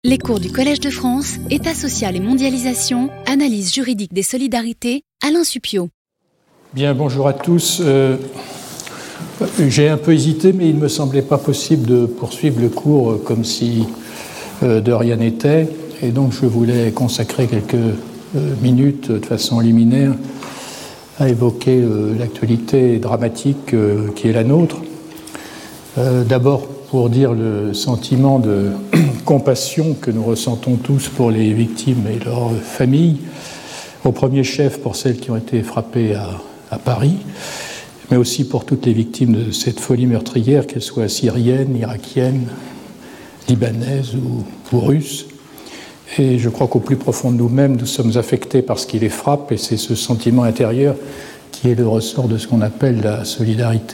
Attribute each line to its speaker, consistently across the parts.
Speaker 1: Les cours du Collège de France, État social et mondialisation, analyse juridique des solidarités, Alain Supiot.
Speaker 2: Bien, bonjour à tous. J'ai un peu hésité, mais il ne me semblait pas possible de poursuivre le cours comme si de rien n'était. Et donc, je voulais consacrer quelques minutes de façon liminaire à évoquer l'actualité dramatique qui est la nôtre. D'abord, pour dire le sentiment de compassion que nous ressentons tous pour les victimes et leurs familles, au premier chef pour celles qui ont été frappées à Paris, mais aussi pour toutes les victimes de cette folie meurtrière, qu'elles soient syriennes, irakiennes, libanaises ou russes. Et je crois qu'au plus profond de nous-mêmes, nous sommes affectés par ce qui les frappe, et c'est ce sentiment intérieur qui est le ressort de ce qu'on appelle la solidarité.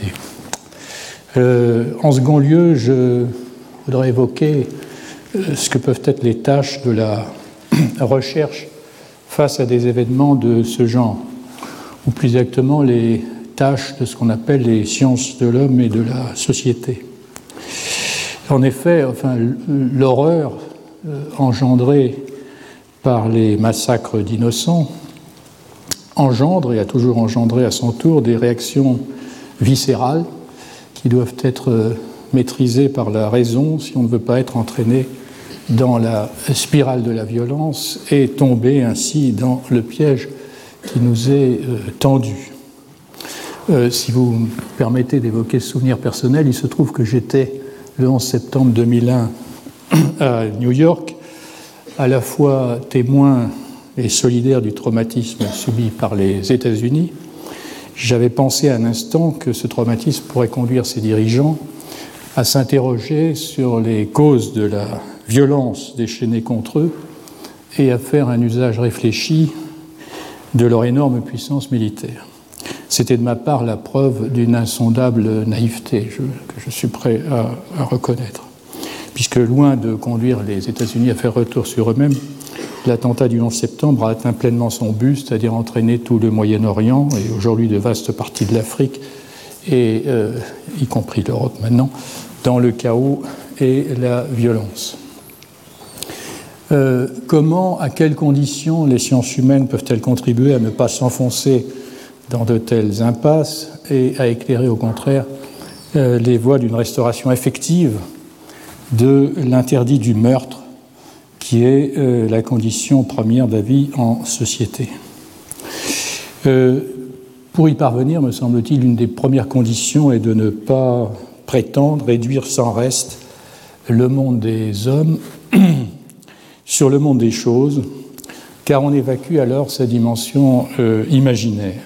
Speaker 2: En second lieu, je voudrais évoquer ce que peuvent être les tâches de la recherche face à des événements de ce genre, ou plus exactement les tâches de ce qu'on appelle les sciences de l'homme et de la société. En effet, l'horreur engendrée par les massacres d'innocents engendre et a toujours engendré à son tour des réactions viscérales qui doivent être maîtrisées par la raison si on ne veut pas être entraîné dans la spirale de la violence et tomber ainsi dans le piège qui nous est tendu. Si vous me permettez d'évoquer ce souvenir personnel, il se trouve que j'étais le 11 septembre 2001 à New York, à la fois témoin et solidaire du traumatisme subi par les États-Unis. J'avais pensé un instant que ce traumatisme pourrait conduire ses dirigeants à s'interroger sur les causes de la violence déchaînée contre eux et à faire un usage réfléchi de leur énorme puissance militaire. C'était de ma part la preuve d'une insondable naïveté que je suis prêt à reconnaître, puisque loin de conduire les États-Unis à faire retour sur eux-mêmes, l'attentat du 11 septembre a atteint pleinement son but, c'est-à-dire entraîner tout le Moyen-Orient et aujourd'hui de vastes parties de l'Afrique, et y compris l'Europe maintenant, dans le chaos et la violence. Comment, à quelles conditions les sciences humaines peuvent-elles contribuer à ne pas s'enfoncer dans de telles impasses et à éclairer au contraire les voies d'une restauration effective de l'interdit du meurtre qui est la condition première de la vie en société. Pour y parvenir, me semble-t-il, une des premières conditions est de ne pas prétendre réduire sans reste le monde des hommes sur le monde des choses, car on évacue alors sa dimension imaginaire.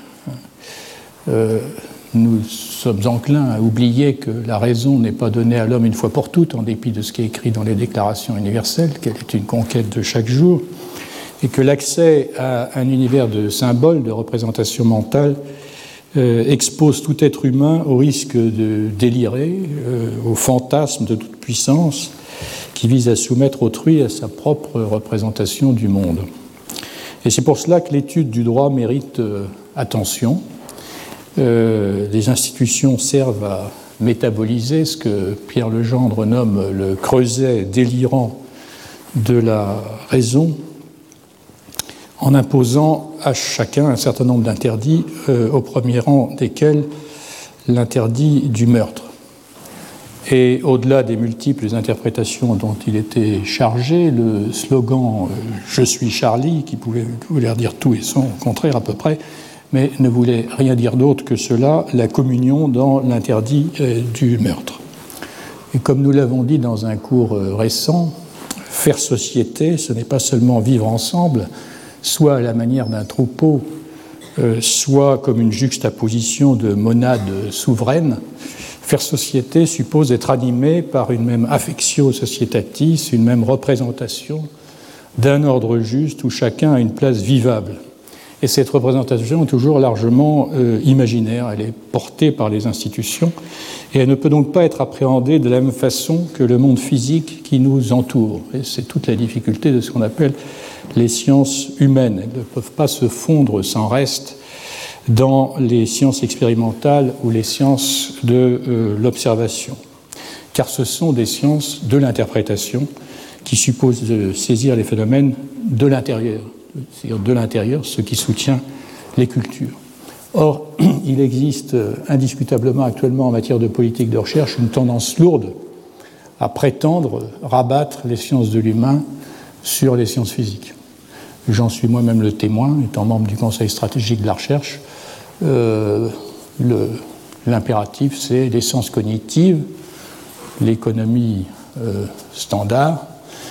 Speaker 2: Nous sommes enclins à oublier que la raison n'est pas donnée à l'homme une fois pour toutes, en dépit de ce qui est écrit dans les déclarations universelles, qu'elle est une conquête de chaque jour, et que l'accès à un univers de symboles, de représentations mentales, expose tout être humain au risque de délirer, au fantasme de toute puissance qui vise à soumettre autrui à sa propre représentation du monde. Et c'est pour cela que l'étude du droit mérite attention. Les institutions servent à métaboliser ce que Pierre Legendre nomme le creuset délirant de la raison, en imposant à chacun un certain nombre d'interdits, au premier rang desquels l'interdit du meurtre. Et au-delà des multiples interprétations dont il était chargé, le slogan « Je suis Charlie », qui pouvait vouloir dire tout et son contraire à peu près, mais ne voulait rien dire d'autre que cela, la communion dans l'interdit du meurtre. Et comme nous l'avons dit dans un cours récent, faire société, ce n'est pas seulement vivre ensemble, soit à la manière d'un troupeau, soit comme une juxtaposition de monades souveraines. Faire société suppose être animé par une même affectio societatis, une même représentation d'un ordre juste où chacun a une place vivable. Et cette représentation est toujours largement imaginaire, elle est portée par les institutions et elle ne peut donc pas être appréhendée de la même façon que le monde physique qui nous entoure. Et c'est toute la difficulté de ce qu'on appelle les sciences humaines. Elles ne peuvent pas se fondre sans reste dans les sciences expérimentales ou les sciences de l'observation, car ce sont des sciences de l'interprétation qui suppose de saisir les phénomènes de l'intérieur, c'est-à-dire de l'intérieur, ce qui soutient les cultures. Or, il existe indiscutablement actuellement en matière de politique de recherche une tendance lourde à prétendre rabattre les sciences de l'humain sur les sciences physiques. J'en suis moi-même le témoin, étant membre du Conseil stratégique de la recherche. L'impératif, c'est les sciences cognitives, l'économie standard,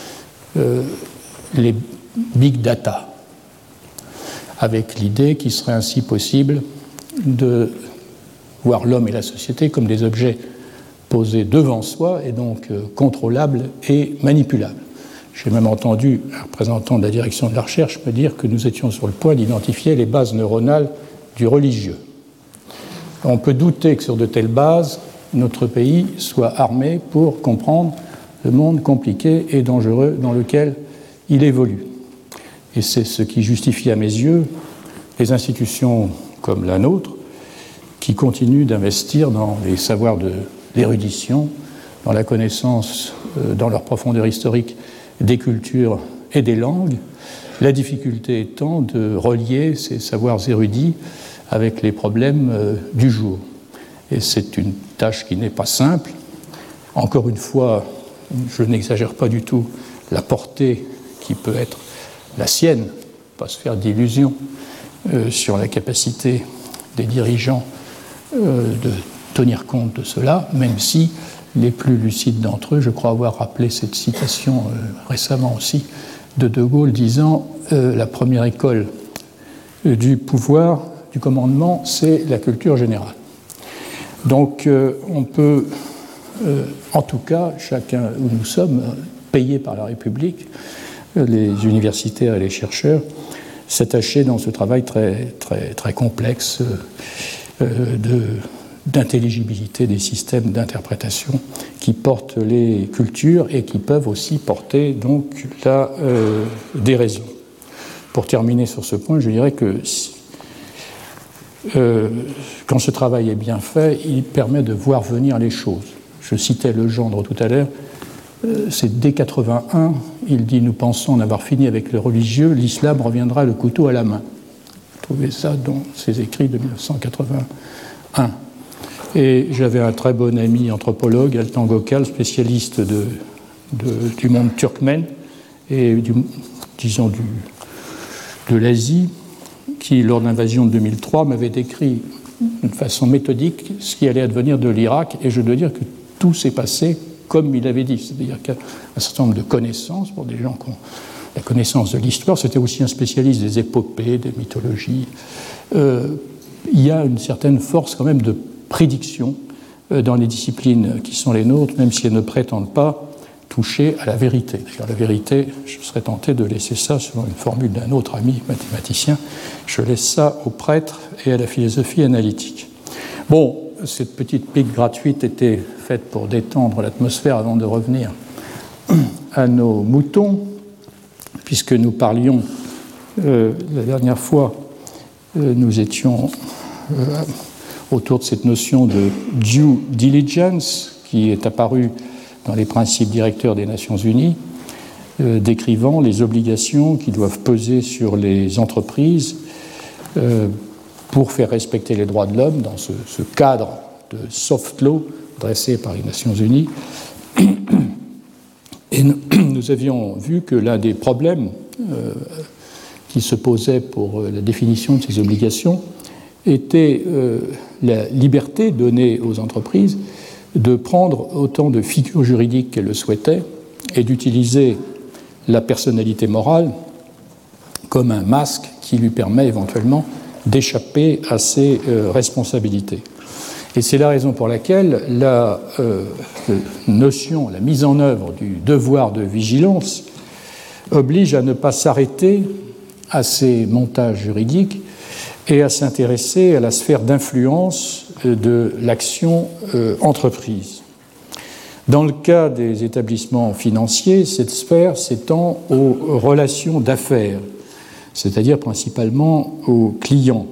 Speaker 2: les big data, avec l'idée qu'il serait ainsi possible de voir l'homme et la société comme des objets posés devant soi et donc contrôlables et manipulables. J'ai même entendu un représentant de la direction de la recherche me dire que nous étions sur le point d'identifier les bases neuronales du religieux. On peut douter que sur de telles bases, notre pays soit armé pour comprendre le monde compliqué et dangereux dans lequel il évolue. Et c'est ce qui justifie à mes yeux les institutions comme la nôtre qui continuent d'investir dans les savoirs de l'érudition, dans la connaissance, dans leur profondeur historique des cultures et des langues, la difficulté étant de relier ces savoirs érudits avec les problèmes du jour. Et c'est une tâche qui n'est pas simple. Encore une fois, je n'exagère pas du tout la portée qui peut être la sienne, pas se faire d'illusions sur la capacité des dirigeants de tenir compte de cela, même si les plus lucides d'entre eux, je crois avoir rappelé cette citation récemment aussi de De Gaulle disant la première école du pouvoir, du commandement, c'est la culture générale. Donc on peut, en tout cas, chacun où nous sommes, payés par la République, les universitaires et les chercheurs, s'attacher dans ce travail très, très, très complexe d'intelligibilité des systèmes d'interprétation qui portent les cultures et qui peuvent aussi porter donc la déraison. Pour terminer sur ce point, je dirais que quand ce travail est bien fait, il permet de voir venir les choses. Je citais Legendre tout à l'heure, c'est dès 81, il dit « Nous pensons en avoir fini avec le religieux, l'islam reviendra le couteau à la main ». Vous trouvez ça dans ses écrits de 1981. Et j'avais un très bon ami anthropologue, Altan Gökal, spécialiste du monde turkmène et de l'Asie, qui, lors de l'invasion de 2003, m'avait décrit d'une façon méthodique ce qui allait advenir de l'Irak, et je dois dire que tout s'est passé comme il avait dit, c'est-à-dire qu'un certain nombre de connaissances, pour des gens qui ont la connaissance de l'histoire, c'était aussi un spécialiste des épopées, des mythologies, il y a une certaine force quand même de prédiction dans les disciplines qui sont les nôtres, même si elles ne prétendent pas toucher à la vérité. D'ailleurs, la vérité, je serais tenté de laisser ça selon une formule d'un autre ami mathématicien, je laisse ça aux prêtres et à la philosophie analytique. Bon, cette petite pique gratuite était faite pour détendre l'atmosphère avant de revenir à nos moutons, puisque nous parlions la dernière fois, nous étions autour de cette notion de due diligence qui est apparue dans les principes directeurs des Nations Unies, décrivant les obligations qui doivent peser sur les entreprises pour faire respecter les droits de l'homme dans ce cadre de soft law dressé par les Nations Unies. Et nous avions vu que l'un des problèmes qui se posait pour la définition de ces obligations était la liberté donnée aux entreprises de prendre autant de figures juridiques qu'elles le souhaitaient et d'utiliser la personnalité morale comme un masque qui lui permet éventuellement d'échapper à ses responsabilités. Et c'est la raison pour laquelle la notion, la mise en œuvre du devoir de vigilance oblige à ne pas s'arrêter à ces montages juridiques et à s'intéresser à la sphère d'influence de l'action entreprise. Dans le cas des établissements financiers, cette sphère s'étend aux relations d'affaires, c'est-à-dire principalement aux clients.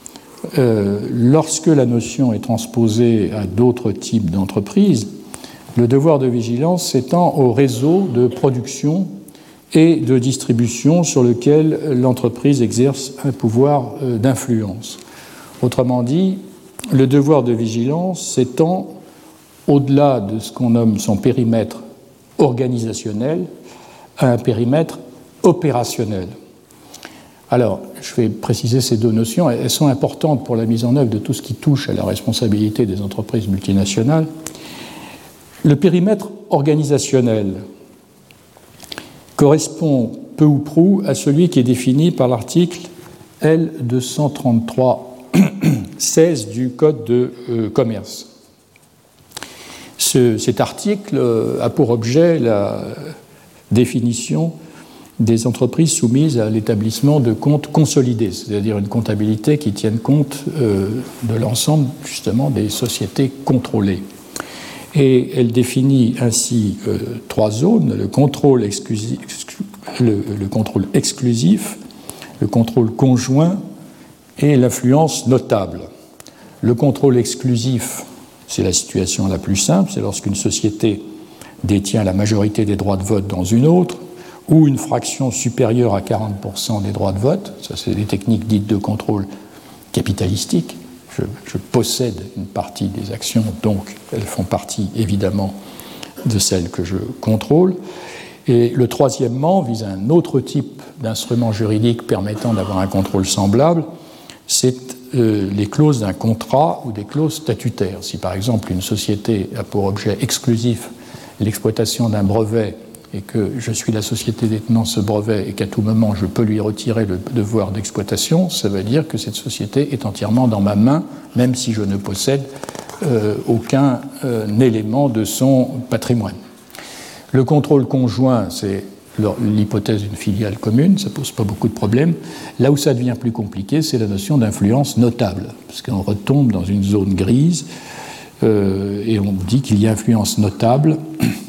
Speaker 2: Lorsque la notion est transposée à d'autres types d'entreprises, Le devoir de vigilance s'étend au réseau de production et de distribution sur lequel l'entreprise exerce un pouvoir d'influence. Autrement dit, le devoir de vigilance s'étend au-delà de ce qu'on nomme son périmètre organisationnel à un périmètre opérationnel. Alors, je vais préciser ces deux notions. Elles sont importantes pour la mise en œuvre de tout ce qui touche à la responsabilité des entreprises multinationales. Le périmètre organisationnel correspond peu ou prou à celui qui est défini par l'article L233-16 du Code de commerce. Cet article a pour objet la définition des entreprises soumises à l'établissement de comptes consolidés, c'est-à-dire une comptabilité qui tienne compte de l'ensemble justement des sociétés contrôlées. Et elle définit ainsi trois zones: le contrôle exclusif, le contrôle conjoint et l'influence notable. Le contrôle exclusif, c'est la situation la plus simple, c'est lorsqu'une société détient la majorité des droits de vote dans une autre, ou une fraction supérieure à 40% des droits de vote. Ça, c'est des techniques dites de contrôle capitalistique. Je possède une partie des actions, donc elles font partie évidemment de celles que je contrôle. Et le troisièmement vise à un autre type d'instrument juridique permettant d'avoir un contrôle semblable, c'est les clauses d'un contrat ou des clauses statutaires. Si par exemple une société a pour objet exclusif l'exploitation d'un brevet et que je suis la société détenant ce brevet et qu'à tout moment je peux lui retirer le devoir d'exploitation, ça veut dire que cette société est entièrement dans ma main, même si je ne possède aucun élément de son patrimoine. Le contrôle conjoint, c'est l'hypothèse d'une filiale commune, ça ne pose pas beaucoup de problèmes. Là où ça devient plus compliqué, c'est la notion d'influence notable, parce qu'on retombe dans une zone grise et on dit qu'il y a influence notable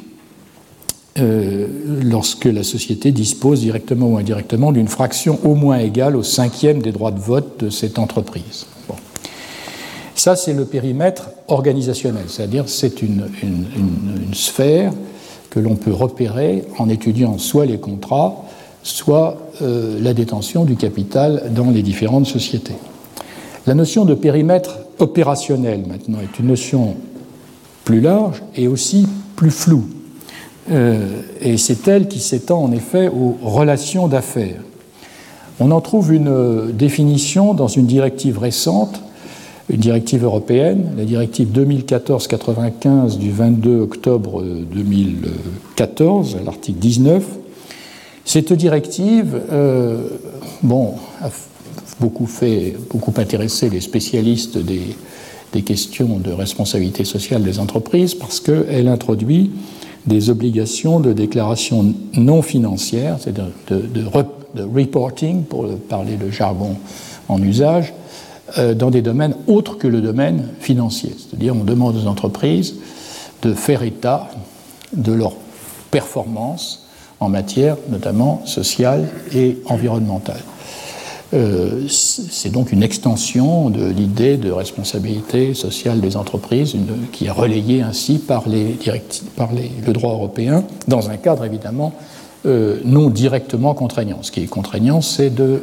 Speaker 2: lorsque la société dispose directement ou indirectement d'une fraction au moins égale au 5e des droits de vote de cette entreprise. Bon. Ça, c'est le périmètre organisationnel, c'est-à-dire c'est une sphère que l'on peut repérer en étudiant soit les contrats, soit la détention du capital dans les différentes sociétés. La notion de périmètre opérationnel, maintenant, est une notion plus large et aussi plus floue. Et c'est elle qui s'étend en effet aux relations d'affaires. On en trouve une définition dans une directive récente, une directive européenne, la directive 2014-95 du 22 octobre 2014, à l'article 19. Cette directive a beaucoup intéressé les spécialistes des questions de responsabilité sociale des entreprises parce qu'elle introduit des obligations de déclaration non financière, c'est-à-dire de reporting, pour parler le jargon en usage, dans des domaines autres que le domaine financier. C'est-à-dire on demande aux entreprises de faire état de leur performance en matière notamment sociale et environnementale. C'est donc une extension de l'idée de responsabilité sociale des entreprises qui est relayée ainsi par le droit européen dans un cadre évidemment non directement contraignant. Ce qui est contraignant, c'est de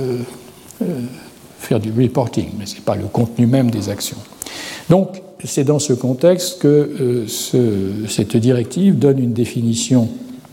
Speaker 2: faire du reporting, mais ce n'est pas le contenu même des actions. Donc, c'est dans ce contexte que cette directive donne une définition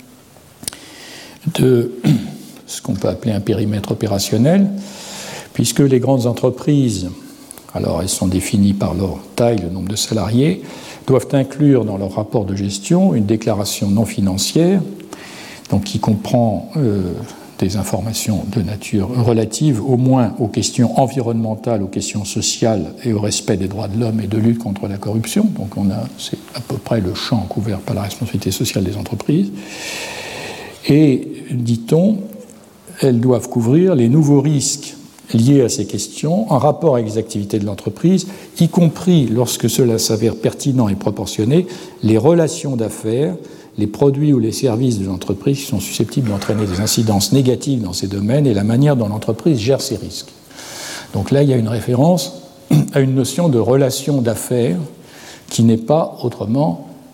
Speaker 2: de ce qu'on peut appeler un périmètre opérationnel, puisque les grandes entreprises, alors elles sont définies par leur taille, le nombre de salariés, doivent inclure dans leur rapport de gestion une déclaration non financière, donc qui comprend des informations de nature relative au moins aux questions environnementales, aux questions sociales et au respect des droits de l'homme et de lutte contre la corruption. Donc c'est à peu près le champ couvert par la responsabilité sociale des entreprises. Et, dit-on, elles doivent couvrir les nouveaux risques liés à ces questions en rapport avec les activités de l'entreprise, y compris, lorsque cela s'avère pertinent et proportionné, les relations d'affaires, les produits ou les services de l'entreprise qui sont susceptibles d'entraîner des incidences négatives dans ces domaines et la manière dont l'entreprise gère ces risques. Donc là, il y a une référence à une notion de relation d'affaires qui n'est pas autrement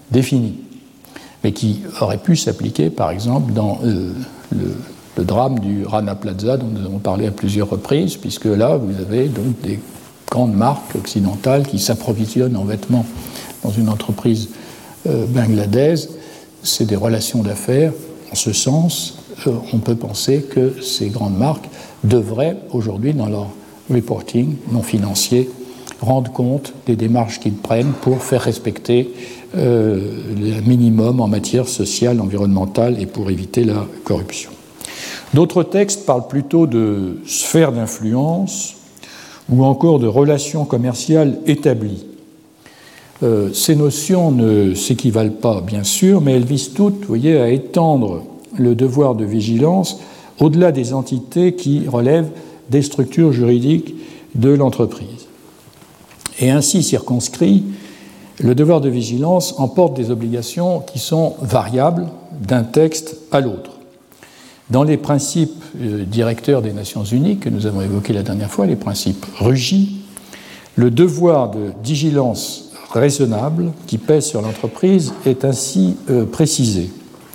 Speaker 2: définie, mais qui aurait pu s'appliquer, par exemple, dans le drame du Rana Plaza dont nous avons parlé à plusieurs reprises, puisque là, vous avez donc des grandes marques occidentales qui s'approvisionnent en vêtements dans une entreprise bangladaise. C'est des relations d'affaires. En ce sens, on peut penser que ces grandes marques devraient, aujourd'hui, dans leur reporting non financier, rendre compte des démarches qu'ils prennent pour faire respecter le minimum en matière sociale, environnementale et pour éviter la corruption. D'autres textes parlent plutôt de sphère d'influence ou encore de relations commerciales établies. Ces notions ne s'équivalent pas, bien sûr, mais elles visent toutes, vous voyez, à étendre le devoir de vigilance au-delà des entités qui relèvent des structures juridiques de l'entreprise. Et ainsi circonscrit, le devoir de vigilance emporte des obligations qui sont variables d'un texte à l'autre. Dans les principes directeurs des Nations Unies que nous avons évoqués la dernière fois, les principes RUGI, le devoir de vigilance raisonnable qui pèse sur l'entreprise est ainsi précisé.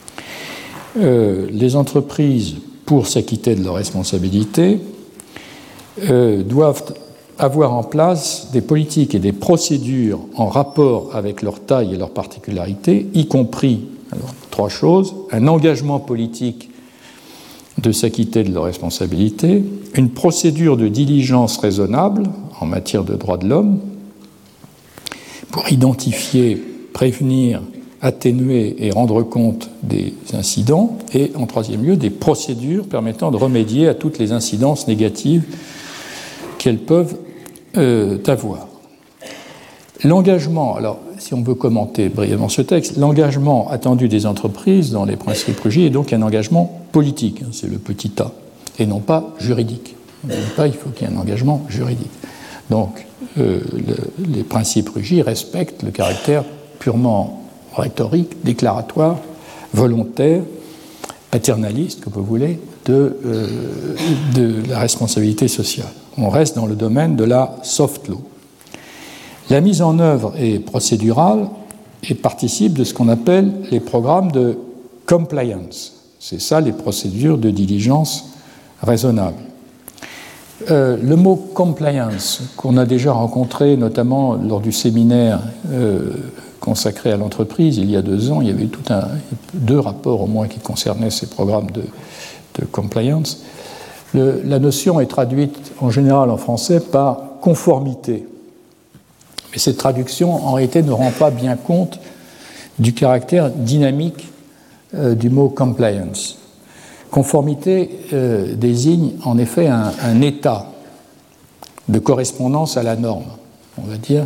Speaker 2: Les entreprises, pour s'acquitter de leurs responsabilités, doivent avoir en place des politiques et des procédures en rapport avec leur taille et leurs particularités, y compris, alors, 3 choses, un engagement politique de s'acquitter de leurs responsabilités, une procédure de diligence raisonnable en matière de droits de l'homme, pour identifier, prévenir, atténuer et rendre compte des incidents, et en 3e lieu, des procédures permettant de remédier à toutes les incidences négatives qu'elles peuvent avoir. L'engagement, alors si on veut commenter brièvement ce texte, l'engagement attendu des entreprises dans les principes RUGI est donc un engagement politique, c'est le petit a, et non pas juridique. On ne dit pas il faut qu'il y ait un engagement juridique. Donc les principes RUGI respectent le caractère purement rhétorique, déclaratoire, volontaire, paternaliste, comme vous voulez, de la responsabilité sociale. On reste dans le domaine de la soft law. La mise en œuvre est procédurale et participe de ce qu'on appelle les programmes de compliance. C'est ça, les procédures de diligence raisonnable. Le mot compliance, qu'on a déjà rencontré notamment lors du séminaire consacré à l'entreprise il y a 2 ans, il y avait eu 2 rapports au moins qui concernaient ces programmes de compliance. La notion est traduite en général en français par conformité. Mais cette traduction, en réalité, ne rend pas bien compte du caractère dynamique du mot compliance. Conformité désigne en effet un état de correspondance à la norme. On va dire,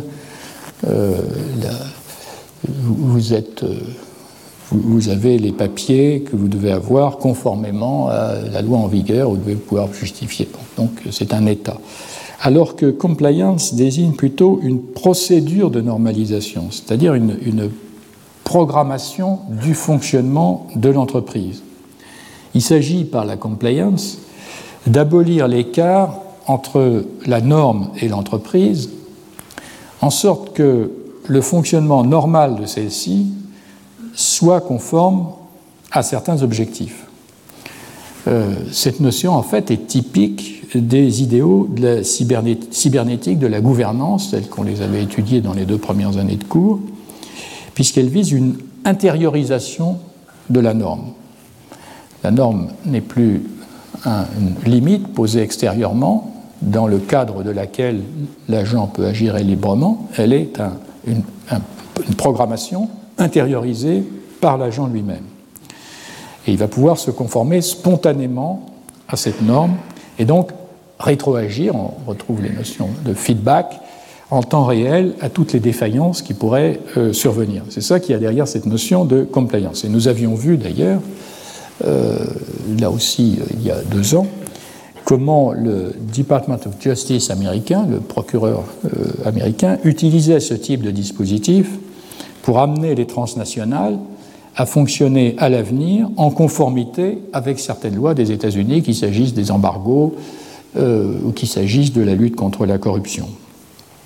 Speaker 2: vous avez les papiers que vous devez avoir conformément à la loi en vigueur, vous devez pouvoir justifier. Donc c'est un état. Alors que compliance désigne plutôt une procédure de normalisation, c'est-à-dire une programmation du fonctionnement de l'entreprise. Il s'agit, par la compliance, d'abolir l'écart entre la norme et l'entreprise, en sorte que le fonctionnement normal de celle-ci soit conforme à certains objectifs. Cette notion, en fait, est typique des idéaux de la cybernétique, de la gouvernance, tels qu'on les avait étudiés dans les 2 premières années de cours, puisqu'elle vise une intériorisation de la norme. La norme n'est plus une limite posée extérieurement, dans le cadre de laquelle l'agent peut agir librement, elle est une programmation intériorisée par l'agent lui-même. Et il va pouvoir se conformer spontanément à cette norme et donc rétroagir, on retrouve les notions de feedback, en temps réel à toutes les défaillances qui pourraient survenir. C'est ça qu'il y a derrière cette notion de compliance. Et nous avions vu d'ailleurs, là aussi il y a 2 ans, comment le Department of Justice américain, le procureur américain, utilisait ce type de dispositif pour amener les transnationales à fonctionner à l'avenir en conformité avec certaines lois des États-Unis, qu'il s'agisse des embargos ou qu'il s'agisse de la lutte contre la corruption.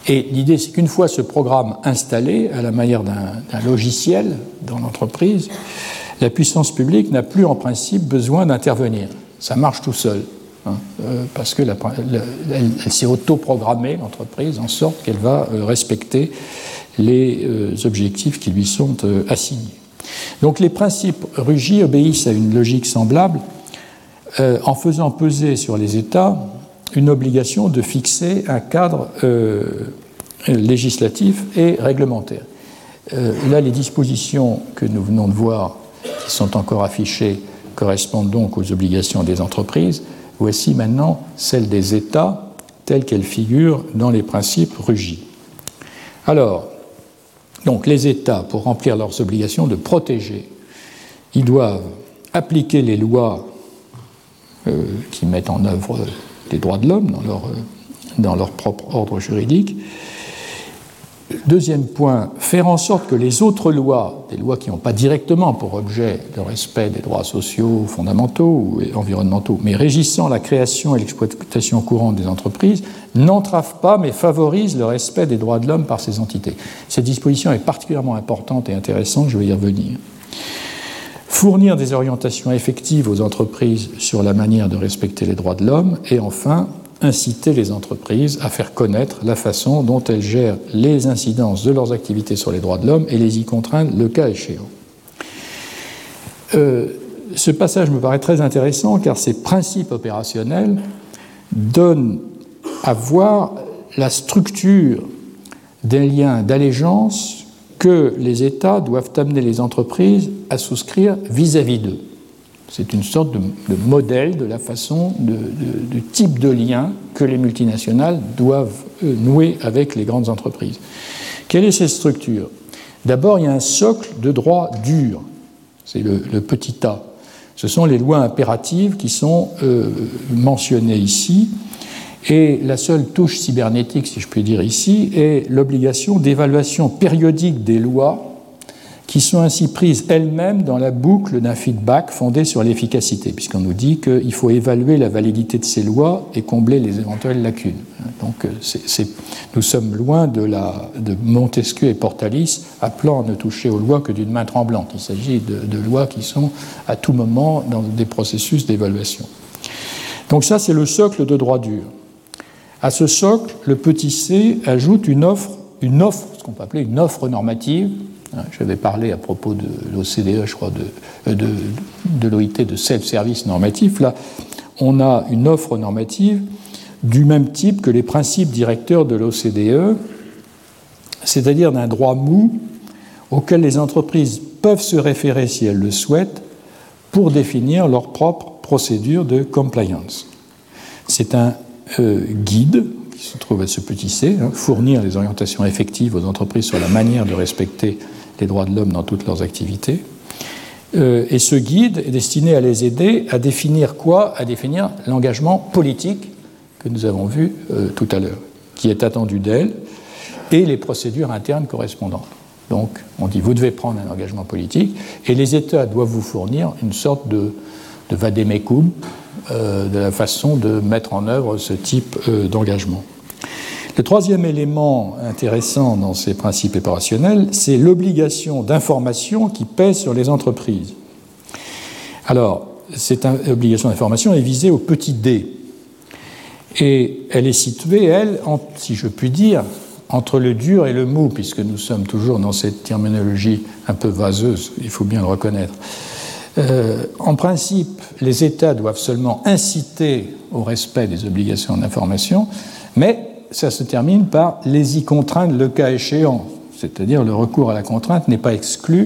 Speaker 2: Et l'idée, c'est qu'une fois ce programme installé, à la manière d'un logiciel dans l'entreprise, la puissance publique n'a plus en principe besoin d'intervenir. Ça marche tout seul, parce que elle s'est auto-programmée, l'entreprise, en sorte qu'elle va respecter les objectifs qui lui sont assignés. Donc les principes Ruggie obéissent à une logique semblable en faisant peser sur les États une obligation de fixer un cadre législatif et réglementaire. Là, les dispositions que nous venons de voir, qui sont encore affichées, correspondent donc aux obligations des entreprises. Voici maintenant celles des États, telles qu'elles figurent dans les principes Ruggie. Alors, donc les États, pour remplir leurs obligations de protéger, ils doivent appliquer les lois qui mettent en œuvre les droits de l'homme dans leur propre ordre juridique. Deuxième point, faire en sorte que les autres lois, des lois qui n'ont pas directement pour objet le respect des droits sociaux, fondamentaux ou environnementaux, mais régissant la création et l'exploitation courante des entreprises, n'entravent pas mais favorisent le respect des droits de l'homme par ces entités. Cette disposition est particulièrement importante et intéressante, je vais y revenir. Fournir des orientations effectives aux entreprises sur la manière de respecter les droits de l'homme et enfin, inciter les entreprises à faire connaître la façon dont elles gèrent les incidences de leurs activités sur les droits de l'homme et les y contraindre le cas échéant. Ce passage me paraît très intéressant car ces principes opérationnels donnent à voir la structure des liens d'allégeance que les États doivent amener les entreprises à souscrire vis-à-vis d'eux. C'est une sorte de modèle de la façon, du type de lien que les multinationales doivent nouer avec les grandes entreprises. Quelle est cette structure ? D'abord, il y a un socle de droit dur, c'est le petit a. Ce sont les lois impératives qui sont mentionnées ici, et la seule touche cybernétique, si je puis dire ici, est l'obligation d'évaluation périodique des lois qui sont ainsi prises elles-mêmes dans la boucle d'un feedback fondé sur l'efficacité, puisqu'on nous dit qu'il faut évaluer la validité de ces lois et combler les éventuelles lacunes. Donc nous sommes loin de Montesquieu et Portalis appelant à ne toucher aux lois que d'une main tremblante. Il s'agit de lois qui sont à tout moment dans des processus d'évaluation. Donc ça, c'est le socle de droit dur. À ce socle, le petit c ajoute une offre, ce qu'on peut appeler une offre normative. J'avais parlé à propos de l'OCDE, je crois, de l'OIT, de self-service normatif. Là, on a une offre normative du même type que les principes directeurs de l'OCDE, c'est-à-dire d'un droit mou auquel les entreprises peuvent se référer si elles le souhaitent pour définir leur propre procédure de compliance. C'est un guide qui se trouve à ce petit c, fournir les orientations effectives aux entreprises sur la manière de respecter les droits de l'homme dans toutes leurs activités. Et ce guide est destiné à les aider à définir quoi ? À définir l'engagement politique que nous avons vu tout à l'heure, qui est attendu d'elles, et les procédures internes correspondantes. Donc, on dit, vous devez prendre un engagement politique, et les États doivent vous fournir une sorte de vademecum de la façon de mettre en œuvre ce type d'engagement. Le troisième élément intéressant dans ces principes opérationnels, c'est l'obligation d'information qui pèse sur les entreprises. Alors, cette obligation d'information est visée au petit d. Et elle est située, elle, si je puis dire, entre le dur et le mou, puisque nous sommes toujours dans cette terminologie un peu vaseuse, il faut bien le reconnaître. En principe, les États doivent seulement inciter au respect des obligations d'information, mais ça se termine par les y contraindre le cas échéant, c'est-à-dire le recours à la contrainte n'est pas exclu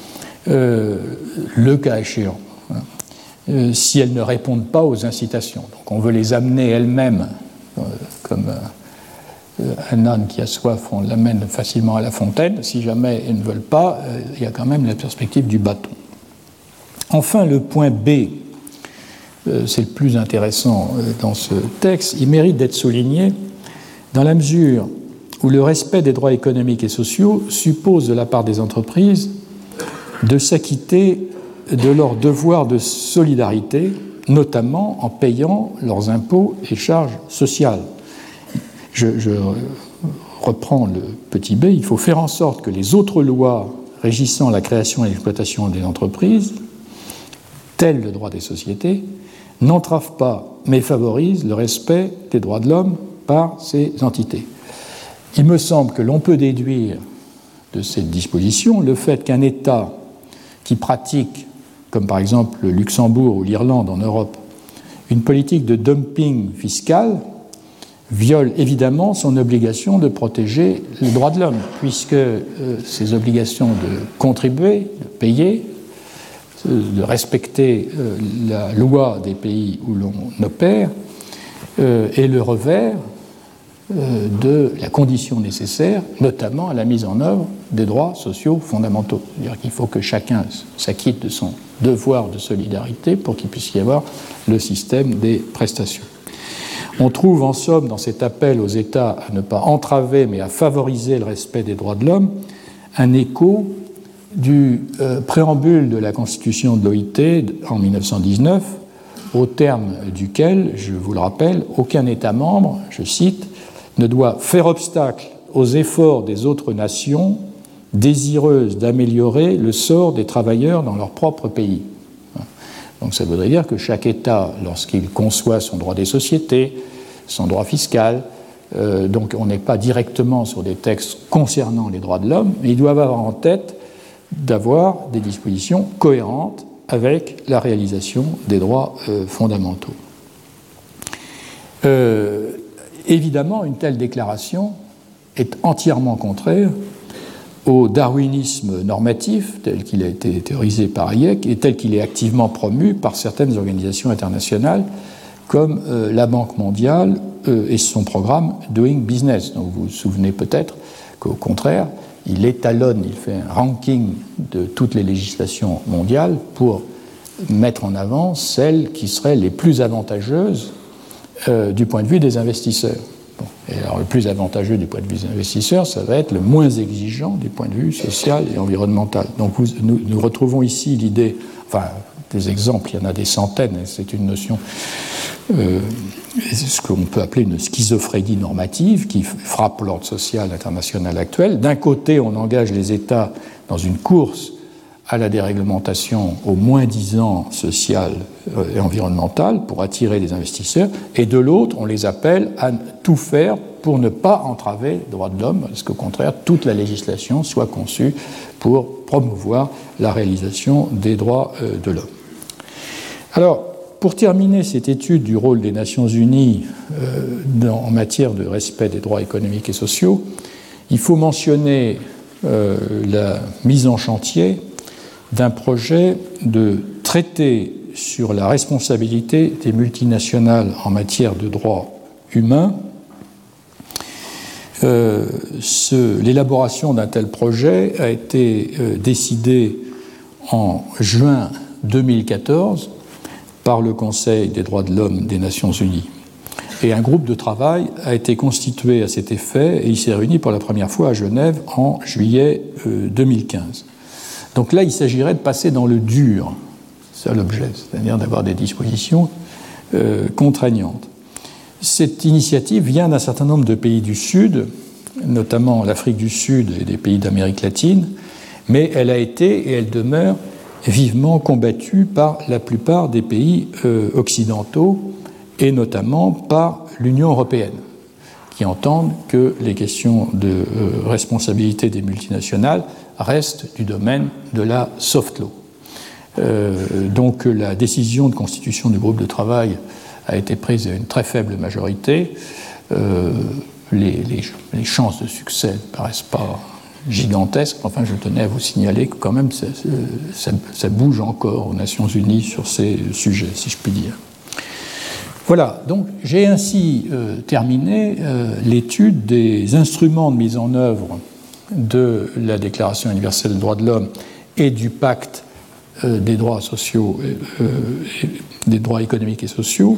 Speaker 2: le cas échéant, si elles ne répondent pas aux incitations. Donc on veut les amener elles-mêmes, comme un âne qui a soif, on l'amène facilement à la fontaine. Si jamais elles ne veulent pas, il y a quand même la perspective du bâton. Enfin, le point B, c'est le plus intéressant dans ce texte, il mérite d'être souligné dans la mesure où le respect des droits économiques et sociaux suppose de la part des entreprises de s'acquitter de leur devoir de solidarité, notamment en payant leurs impôts et charges sociales. Je reprend le petit b, il faut faire en sorte que les autres lois régissant la création et l'exploitation des entreprises, telles le droit des sociétés, n'entravent pas mais favorisent le respect des droits de l'homme par ces entités. Il me semble que l'on peut déduire de cette disposition le fait qu'un État qui pratique, comme par exemple le Luxembourg ou l'Irlande en Europe, une politique de dumping fiscal viole évidemment son obligation de protéger les droits de l'homme, puisque ses obligations de contribuer, de payer, de respecter la loi des pays où l'on opère est le revers de la condition nécessaire, notamment à la mise en œuvre des droits sociaux fondamentaux. C'est-à-dire qu'il faut que chacun s'acquitte de son devoir de solidarité pour qu'il puisse y avoir le système des prestations. On trouve en somme dans cet appel aux États à ne pas entraver mais à favoriser le respect des droits de l'homme un écho du préambule de la Constitution de l'OIT en 1919, au terme duquel, je vous le rappelle, aucun État membre, je cite, ne doit faire obstacle aux efforts des autres nations désireuses d'améliorer le sort des travailleurs dans leur propre pays. Donc ça voudrait dire que chaque État, lorsqu'il conçoit son droit des sociétés, son droit fiscal, donc on n'est pas directement sur des textes concernant les droits de l'homme, mais ils doivent avoir en tête d'avoir des dispositions cohérentes avec la réalisation des droits fondamentaux. Évidemment, une telle déclaration est entièrement contraire au darwinisme normatif tel qu'il a été théorisé par Hayek et tel qu'il est activement promu par certaines organisations internationales comme la Banque mondiale et son programme Doing Business. Donc vous vous souvenez peut-être qu'au contraire, il étalonne, il fait un ranking de toutes les législations mondiales pour mettre en avant celles qui seraient les plus avantageuses du point de vue des investisseurs. Bon. Et alors le plus avantageux du point de vue des investisseurs, ça va être le moins exigeant du point de vue social et environnemental. Donc nous retrouvons ici l'idée, enfin des exemples, il y en a des centaines, c'est une notion, ce qu'on peut appeler une schizophrénie normative qui frappe l'ordre social international actuel. D'un côté, on engage les États dans une course à la déréglementation au moins-disant social et environnemental pour attirer des investisseurs, et de l'autre, on les appelle à tout faire pour ne pas entraver les droits de l'homme, parce qu'au contraire, toute la législation soit conçue pour promouvoir la réalisation des droits de l'homme. Alors, pour terminer cette étude du rôle des Nations Unies en matière de respect des droits économiques et sociaux, il faut mentionner la mise en chantier d'un projet de traité sur la responsabilité des multinationales en matière de droits humains. L'élaboration d'un tel projet a été décidée en juin 2014 par le Conseil des droits de l'homme des Nations Unies. Et un groupe de travail a été constitué à cet effet et il s'est réuni pour la première fois à Genève en juillet 2015. Donc là, il s'agirait de passer dans le dur, c'est ça l'objet, c'est-à-dire d'avoir des dispositions contraignantes. Cette initiative vient d'un certain nombre de pays du Sud, notamment l'Afrique du Sud et des pays d'Amérique latine, mais elle a été et elle demeure vivement combattue par la plupart des pays occidentaux et notamment par l'Union européenne, qui entendent que les questions de responsabilité des multinationales restent du domaine de la soft law. Donc la décision de constitution du groupe de travail a été prise à une très faible majorité. Les chances de succès ne paraissent pas gigantesques. Enfin, je tenais à vous signaler que quand même ça bouge encore aux Nations Unies sur ces sujets, si je puis dire. Voilà, donc j'ai ainsi terminé l'étude des instruments de mise en œuvre de la Déclaration universelle des droits de l'homme et du pacte des droits sociaux, des droits économiques et sociaux.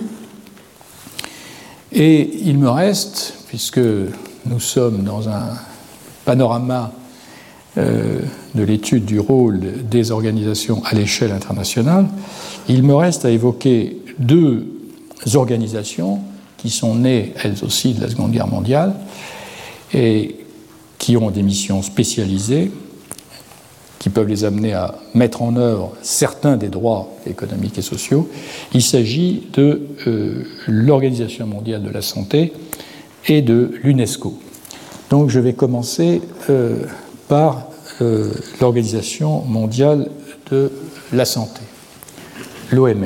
Speaker 2: Et il me reste, puisque nous sommes dans un panorama de l'étude du rôle des organisations à l'échelle internationale, il me reste à évoquer deux organisations qui sont nées, elles aussi, de la Seconde Guerre mondiale et qui ont des missions spécialisées, qui peuvent les amener à mettre en œuvre certains des droits économiques et sociaux. Il s'agit de l'Organisation mondiale de la santé et de l'UNESCO. Donc je vais commencer par l'Organisation mondiale de la santé, l'OMS.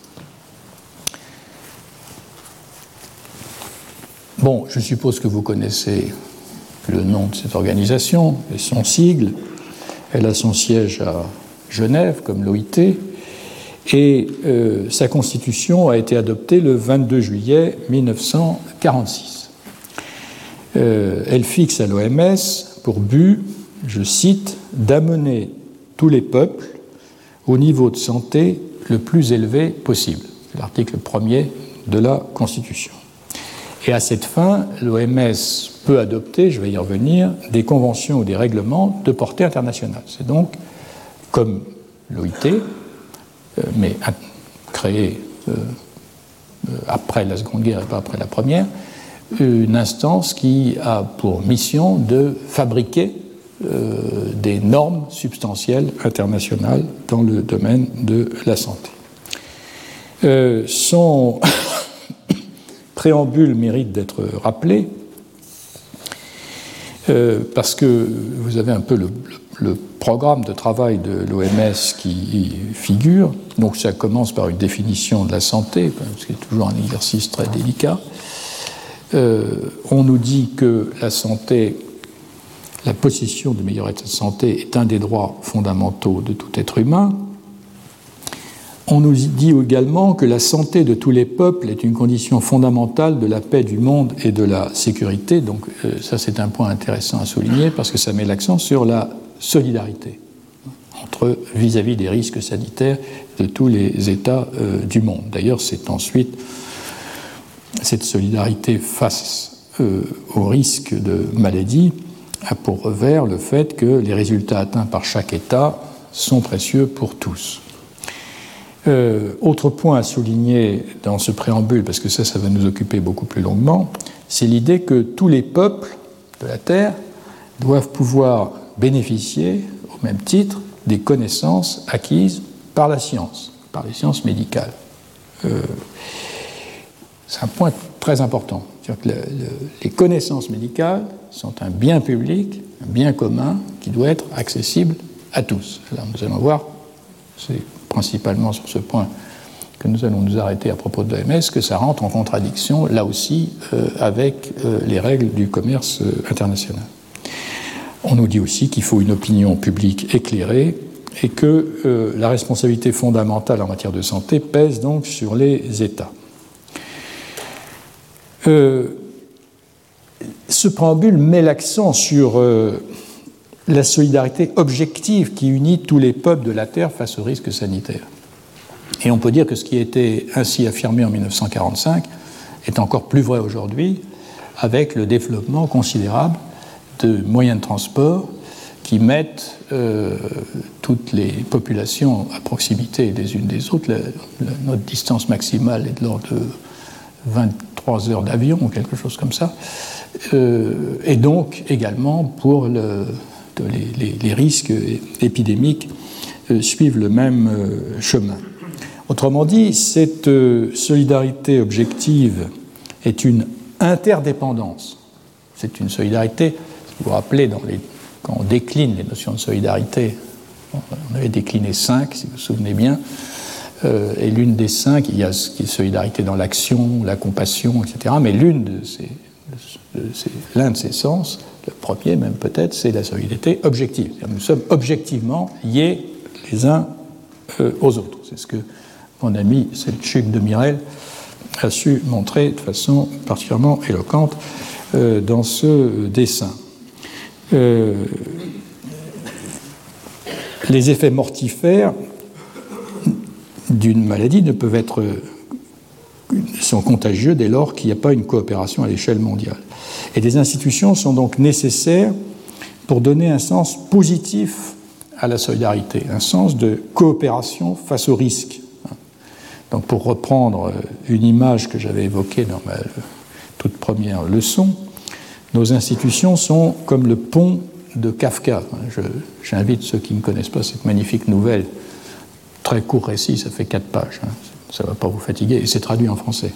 Speaker 2: Bon, je suppose que vous connaissez le nom de cette organisation et son sigle. Elle a son siège à Genève, comme l'OIT, et sa constitution a été adoptée le 22 juillet 1946. Elle fixe à l'OMS pour but, je cite, d'amener tous les peuples au niveau de santé le plus élevé possible. C'est l'article 1er de la Constitution. Et à cette fin, l'OMS peut adopter, je vais y revenir, des conventions ou des règlements de portée internationale. C'est donc, comme l'OIT, mais créé après la Seconde Guerre et pas après la Première, une instance qui a pour mission de fabriquer des normes substantielles internationales dans le domaine de la santé. Son préambule mérite d'être rappelé parce que vous avez un peu le programme de travail de l'OMS qui y figure. Donc ça commence par une définition de la santé, ce qui est toujours un exercice très délicat. On nous dit que la santé, la possession du meilleur état de santé est un des droits fondamentaux de tout être humain. On nous dit également que la santé de tous les peuples est une condition fondamentale de la paix du monde et de la sécurité. Donc ça, c'est un point intéressant à souligner parce que ça met l'accent sur la solidarité vis-à-vis des risques sanitaires de tous les États du monde. D'ailleurs, c'est ensuite cette solidarité face aux risques de maladie a pour revers le fait que les résultats atteints par chaque État sont précieux pour tous. Autre point à souligner dans ce préambule, parce que ça va nous occuper beaucoup plus longuement, c'est l'idée que tous les peuples de la Terre doivent pouvoir bénéficier, au même titre, des connaissances acquises par la science, par les sciences médicales. C'est un point très important. C'est-à-dire que les connaissances médicales sont un bien public, un bien commun, qui doit être accessible à tous. Alors nous allons voir, c'est principalement sur ce point que nous allons nous arrêter à propos de l'OMS, que ça rentre en contradiction, là aussi, avec les règles du commerce international. On nous dit aussi qu'il faut une opinion publique éclairée et que la responsabilité fondamentale en matière de santé pèse donc sur les États. Ce préambule met l'accent sur la solidarité objective qui unit tous les peuples de la Terre face aux risques sanitaires. Et on peut dire que ce qui a été ainsi affirmé en 1945 est encore plus vrai aujourd'hui, avec le développement considérable de moyens de transport qui mettent toutes les populations à proximité les unes des autres. Notre distance maximale est de l'ordre de 23 heures d'avion ou quelque chose comme ça. Et donc également pour les risques épidémiques suivent le même chemin. Autrement dit, cette solidarité objective est une interdépendance. C'est une solidarité, si vous vous rappelez, quand on décline les notions de solidarité, on avait décliné 5, si vous vous souvenez bien, et l'une des 5, il y a ce qui est solidarité dans l'action, la compassion, etc., mais l'un de ces sens, le premier même peut-être, c'est la solidarité objective. C'est-à-dire nous sommes objectivement liés les uns aux autres. C'est ce que mon ami Selçuk Demirel a su montrer de façon particulièrement éloquente dans ce dessin. Les effets mortifères d'une maladie sont contagieux dès lors qu'il n'y a pas une coopération à l'échelle mondiale. Et des institutions sont donc nécessaires pour donner un sens positif à la solidarité, un sens de coopération face aux risques. Donc pour reprendre une image que j'avais évoquée dans ma toute première leçon, Nos institutions sont comme le pont de Kafka. J'invite ceux qui ne connaissent pas cette magnifique nouvelle, très court récit, ça fait 4 pages, ça ne va pas vous fatiguer, et c'est traduit en français.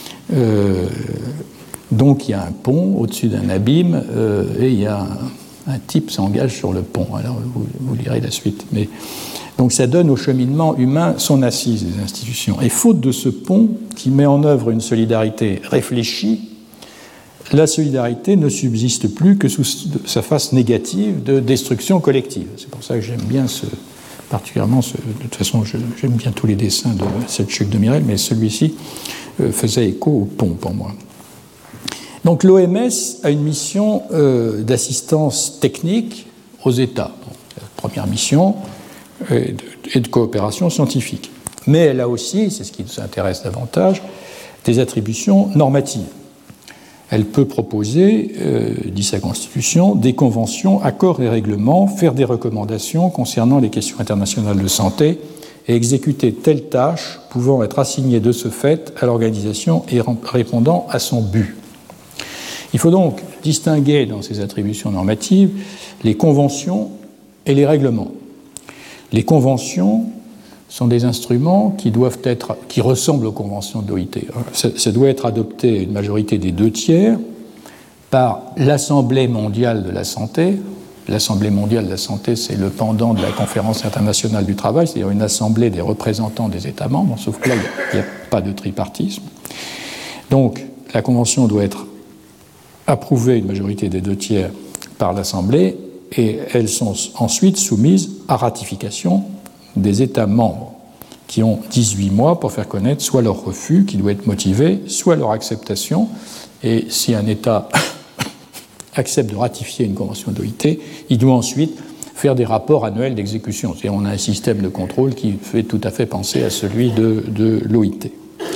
Speaker 2: Donc il y a un pont au-dessus d'un abîme, et il y a un type s'engage sur le pont. Alors vous lirez la suite. Mais, donc ça donne au cheminement humain son assise des institutions. Et faute de ce pont qui met en œuvre une solidarité réfléchie, la solidarité ne subsiste plus que sous sa face négative de destruction collective. C'est pour ça que j'aime bien particulièrement, de toute façon j'aime bien tous les dessins de Selçuk Demirel, mais celui-ci faisait écho au pont pour moi. Donc l'OMS a une mission d'assistance technique aux États. Donc, la première mission et de coopération scientifique. Mais elle a aussi, c'est ce qui nous intéresse davantage, des attributions normatives. Elle peut proposer, dit sa Constitution, des conventions, accords et règlements, faire des recommandations concernant les questions internationales de santé et exécuter telle tâche pouvant être assignée de ce fait à l'organisation et répondant à son but. Il faut donc distinguer dans ces attributions normatives les conventions et les règlements. Les conventions sont des instruments qui ressemblent aux conventions de l'OIT. Ça doit être adopté à une majorité des 2/3 par l'Assemblée mondiale de la santé. L'Assemblée mondiale de la santé, c'est le pendant de la Conférence internationale du travail, c'est-à-dire une assemblée des représentants des États membres, sauf que là, il n'y a pas de tripartisme. Donc, la convention doit être approuvée à une majorité des 2/3 par l'Assemblée, et elles sont ensuite soumises à ratification des États membres, qui ont 18 mois pour faire connaître soit leur refus, qui doit être motivé, soit leur acceptation. Et si un État accepte de ratifier une convention de l'OIT, il doit ensuite faire des rapports annuels d'exécution. C'est-à-dire on a un système de contrôle qui fait tout à fait penser à celui de l'OIT.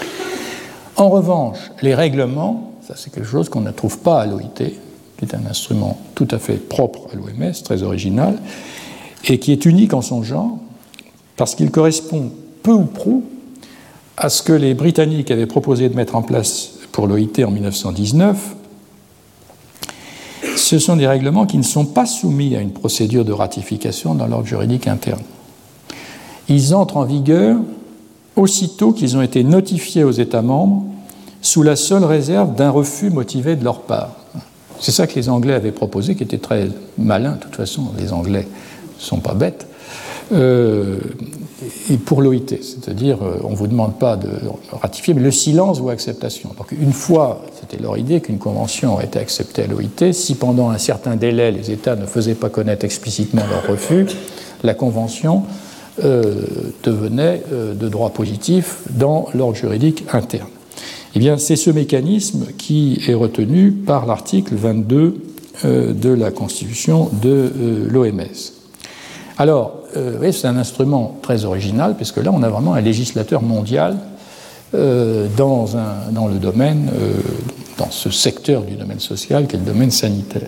Speaker 2: En revanche, les règlements, ça c'est quelque chose qu'on ne trouve pas à l'OIT, qui est un instrument tout à fait propre à l'OMS, très original, et qui est unique en son genre, parce qu'il correspond peu ou prou à ce que les Britanniques avaient proposé de mettre en place pour l'OIT en 1919. Ce sont des règlements qui ne sont pas soumis à une procédure de ratification dans l'ordre juridique interne. Ils entrent en vigueur aussitôt qu'ils ont été notifiés aux États membres sous la seule réserve d'un refus motivé de leur part. C'est ça que les Anglais avaient proposé, qui était très malin. De toute façon, les Anglais ne sont pas bêtes. Et pour l'OIT, c'est-à-dire on ne vous demande pas de ratifier, mais le silence vaut acceptation. Donc une fois, c'était leur idée qu'une convention aurait été acceptée à l'OIT, si pendant un certain délai les États ne faisaient pas connaître explicitement leur refus, la convention devenait de droit positif dans l'ordre juridique interne. Eh bien, c'est ce mécanisme qui est retenu par l'article 22 de la Constitution de l'OMS. Alors, oui, c'est un instrument très original, puisque là, on a vraiment un législateur mondial dans le domaine, dans ce secteur du domaine social, qui est le domaine sanitaire.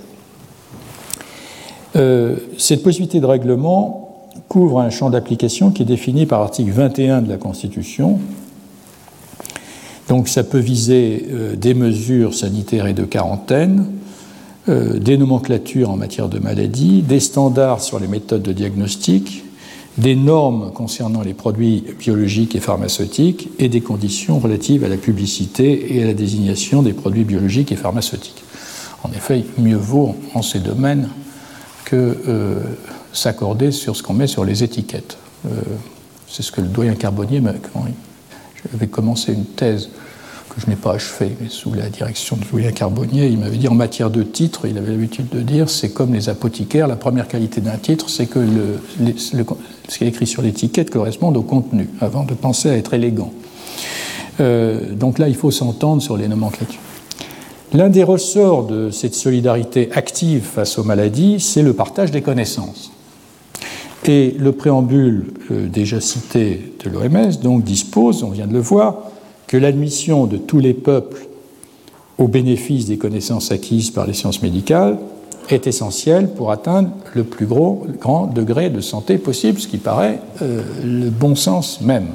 Speaker 2: Cette possibilité de règlement couvre un champ d'application qui est défini par l'article 21 de la Constitution. Donc, ça peut viser des mesures sanitaires et de quarantaine, des nomenclatures en matière de maladies, des standards sur les méthodes de diagnostic, des normes concernant les produits biologiques et pharmaceutiques et des conditions relatives à la publicité et à la désignation des produits biologiques et pharmaceutiques. En effet, mieux vaut en ces domaines que s'accorder sur ce qu'on met sur les étiquettes. C'est ce que le doyen Carbonnier, quand j'avais commencé une thèse que je n'ai pas achevée, mais sous la direction de doyen Carbonnier, il m'avait dit en matière de titre, il avait l'habitude de dire, c'est comme les apothicaires, la première qualité d'un titre, c'est que ce qui est écrit sur l'étiquette corresponde au contenu, avant de penser à être élégant. Donc là, il faut s'entendre sur les nomenclatures. L'un des ressorts de cette solidarité active face aux maladies, c'est le partage des connaissances. Et le préambule déjà cité de l'OMS donc dispose, on vient de le voir, que l'admission de tous les peuples au bénéfice des connaissances acquises par les sciences médicales est essentielle pour atteindre le plus grand degré de santé possible, ce qui paraît le bon sens même.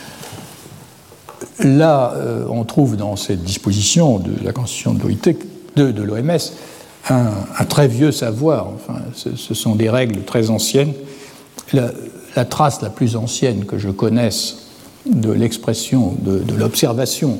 Speaker 2: Là, on trouve dans cette disposition de la Constitution de l'OIT de l'OMS, un très vieux savoir. Enfin, ce sont des règles très anciennes. La trace la plus ancienne que je connaisse de l'expression, de l'observation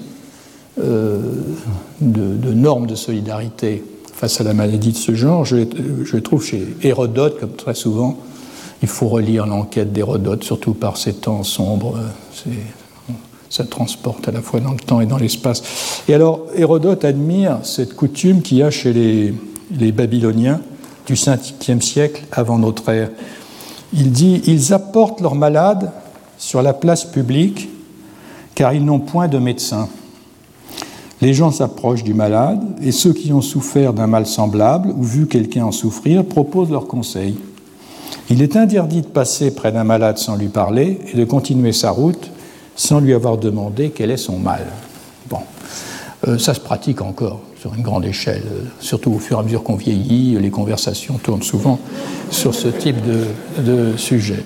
Speaker 2: de normes de solidarité face à la maladie de ce genre, je trouve chez Hérodote, comme très souvent. Il faut relire l'enquête d'Hérodote, surtout par ces temps sombres. Ça transporte à la fois dans le temps et dans l'espace. Et alors, Hérodote admire cette coutume qu'il y a chez les Babyloniens du 5e siècle avant notre ère. Il dit « Ils apportent leurs malades sur la place publique car ils n'ont point de médecin. Les gens s'approchent du malade et ceux qui ont souffert d'un mal semblable ou vu quelqu'un en souffrir proposent leurs conseils. Il est interdit de passer près d'un malade sans lui parler et de continuer sa route sans lui avoir demandé quel est son mal. » Bon, ça se pratique encore sur une grande échelle, surtout au fur et à mesure qu'on vieillit, les conversations tournent souvent sur ce type de sujet.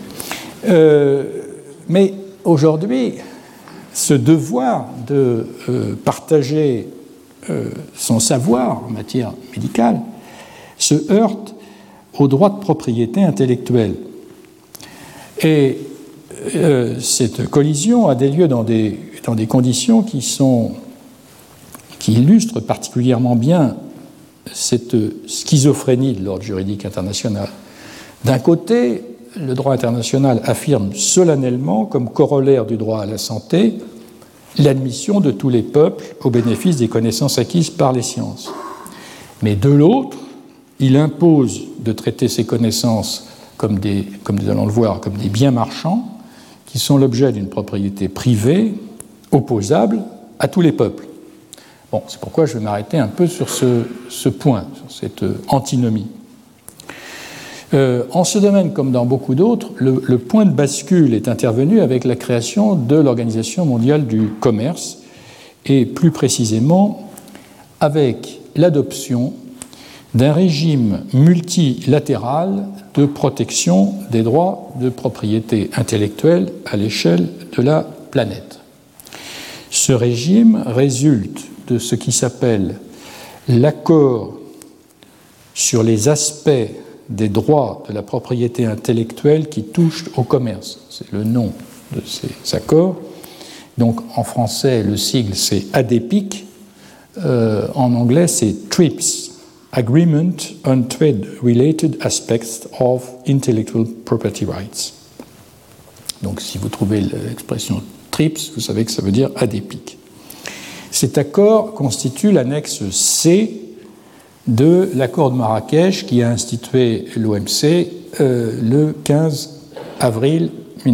Speaker 2: Mais aujourd'hui, ce devoir de partager son savoir en matière médicale se heurte au droit de propriété intellectuelle. Et cette collision a des lieux dans des conditions qui illustrent particulièrement bien cette schizophrénie de l'ordre juridique international. D'un côté, le droit international affirme solennellement, comme corollaire du droit à la santé, l'admission de tous les peuples au bénéfice des connaissances acquises par les sciences. Mais de l'autre, il impose de traiter ces connaissances comme nous allons le voir, comme des biens marchands qui sont l'objet d'une propriété privée opposable à tous les peuples. Bon, c'est pourquoi je vais m'arrêter un peu sur ce point, sur cette antinomie. En ce domaine, comme dans beaucoup d'autres, le point de bascule est intervenu avec la création de l'Organisation mondiale du commerce, et plus précisément avec l'adoption d'un régime multilatéral de protection des droits de propriété intellectuelle à l'échelle de la planète. Ce régime résulte de ce qui s'appelle l'accord sur les aspects des droits de la propriété intellectuelle qui touchent au commerce. C'est le nom de ces accords. Donc en français, le sigle c'est ADPIC. En anglais, c'est TRIPS, Agreement on Trade-Related Aspects of Intellectual Property Rights. Donc si vous trouvez l'expression TRIPS, vous savez que ça veut dire ADPIC. Cet accord constitue l'annexe C de l'accord de Marrakech qui a institué l'OMC le 15 avril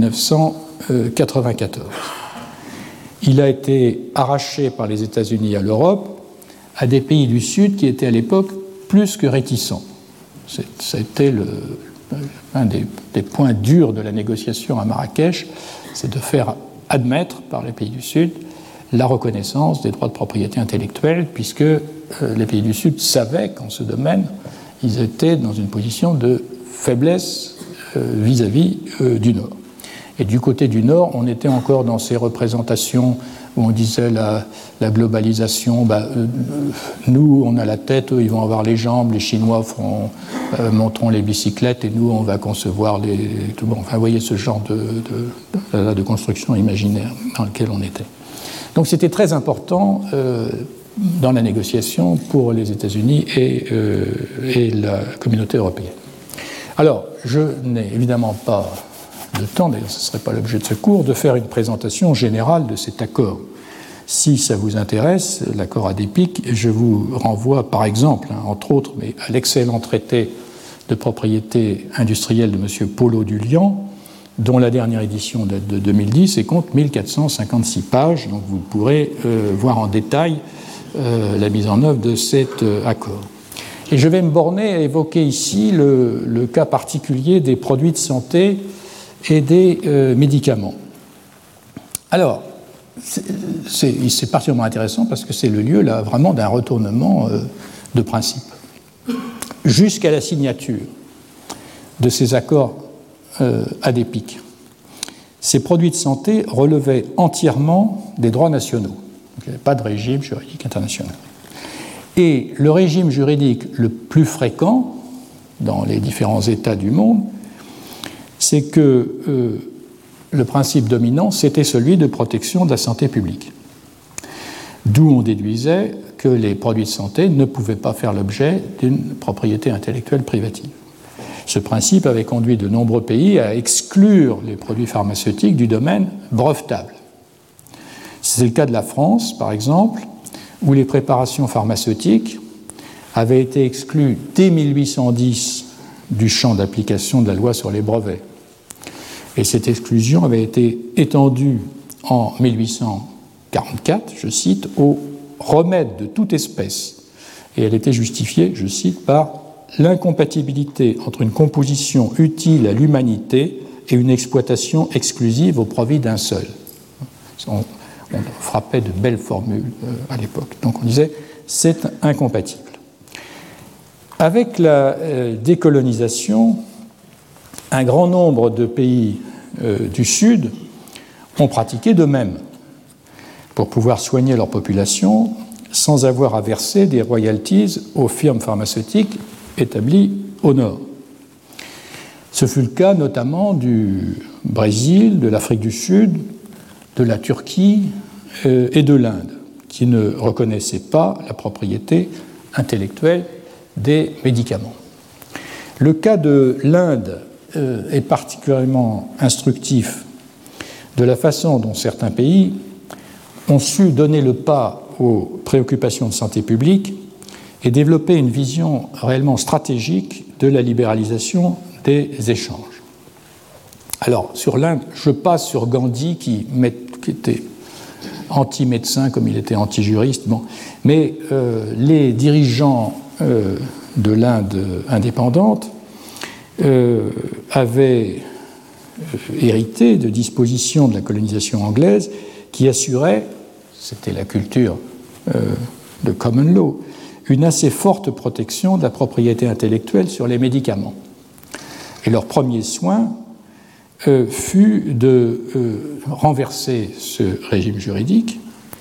Speaker 2: 1994. Il a été arraché par les États-Unis à l'Europe, à des pays du Sud qui étaient à l'époque plus que réticents. Ça a été un des points durs de la négociation à Marrakech, c'est de faire admettre par les pays du Sud la reconnaissance des droits de propriété intellectuelle, puisque les pays du Sud savaient qu'en ce domaine, ils étaient dans une position de faiblesse vis-à-vis du Nord. Et du côté du Nord, on était encore dans ces représentations où on disait la globalisation, nous, on a la tête, eux, ils vont avoir les jambes, les Chinois monteront les bicyclettes et nous, on va concevoir enfin, vous voyez ce genre de construction imaginaire dans lequel on était. Donc c'était très important dans la négociation pour les États-Unis et la communauté européenne. Alors, je n'ai évidemment pas de temps, d'ailleurs ce ne serait pas l'objet de ce cours, de faire une présentation générale de cet accord. Si ça vous intéresse, l'accord ADPIC, je vous renvoie par exemple, entre autres, mais à l'excellent traité de propriété industrielle de M. Polo Dulian, dont la dernière édition date de 2010 et compte 1456 pages, donc vous pourrez voir en détail la mise en œuvre de cet accord. Et je vais me borner à évoquer ici le cas particulier des produits de santé et des médicaments. Alors, c'est particulièrement intéressant parce que c'est le lieu là vraiment d'un retournement de principe. Jusqu'à la signature de ces accords ADPIC, ces produits de santé relevaient entièrement des droits nationaux. Donc, il n'y avait pas de régime juridique international. Et le régime juridique le plus fréquent dans les différents États du monde, c'est que le principe dominant, c'était celui de protection de la santé publique. D'où on déduisait que les produits de santé ne pouvaient pas faire l'objet d'une propriété intellectuelle privative. Ce principe avait conduit de nombreux pays à exclure les produits pharmaceutiques du domaine brevetable. C'est le cas de la France, par exemple, où les préparations pharmaceutiques avaient été exclues dès 1810 du champ d'application de la loi sur les brevets. Et cette exclusion avait été étendue en 1844, je cite, aux remèdes de toute espèce. Et elle était justifiée, je cite, par l'incompatibilité entre une composition utile à l'humanité et une exploitation exclusive au profit d'un seul. On frappait de belles formules à l'époque. Donc on disait, c'est incompatible. Avec la décolonisation, un grand nombre de pays du Sud ont pratiqué de même pour pouvoir soigner leur population sans avoir à verser des royalties aux firmes pharmaceutiques établies au Nord. Ce fut le cas notamment du Brésil, de l'Afrique du Sud, de la Turquie et de l'Inde, qui ne reconnaissaient pas la propriété intellectuelle des médicaments. Le cas de l'Inde est particulièrement instructif de la façon dont certains pays ont su donner le pas aux préoccupations de santé publique et développer une vision réellement stratégique de la libéralisation des échanges. Alors, sur l'Inde, je passe sur Gandhi, qui était anti-médecin comme il était anti-juriste. Bon. Mais les dirigeants de l'Inde indépendante avaient hérité de dispositions de la colonisation anglaise qui assuraient, c'était la culture de common law, une assez forte protection de la propriété intellectuelle sur les médicaments. Et leur premier soin fut de renverser ce régime juridique.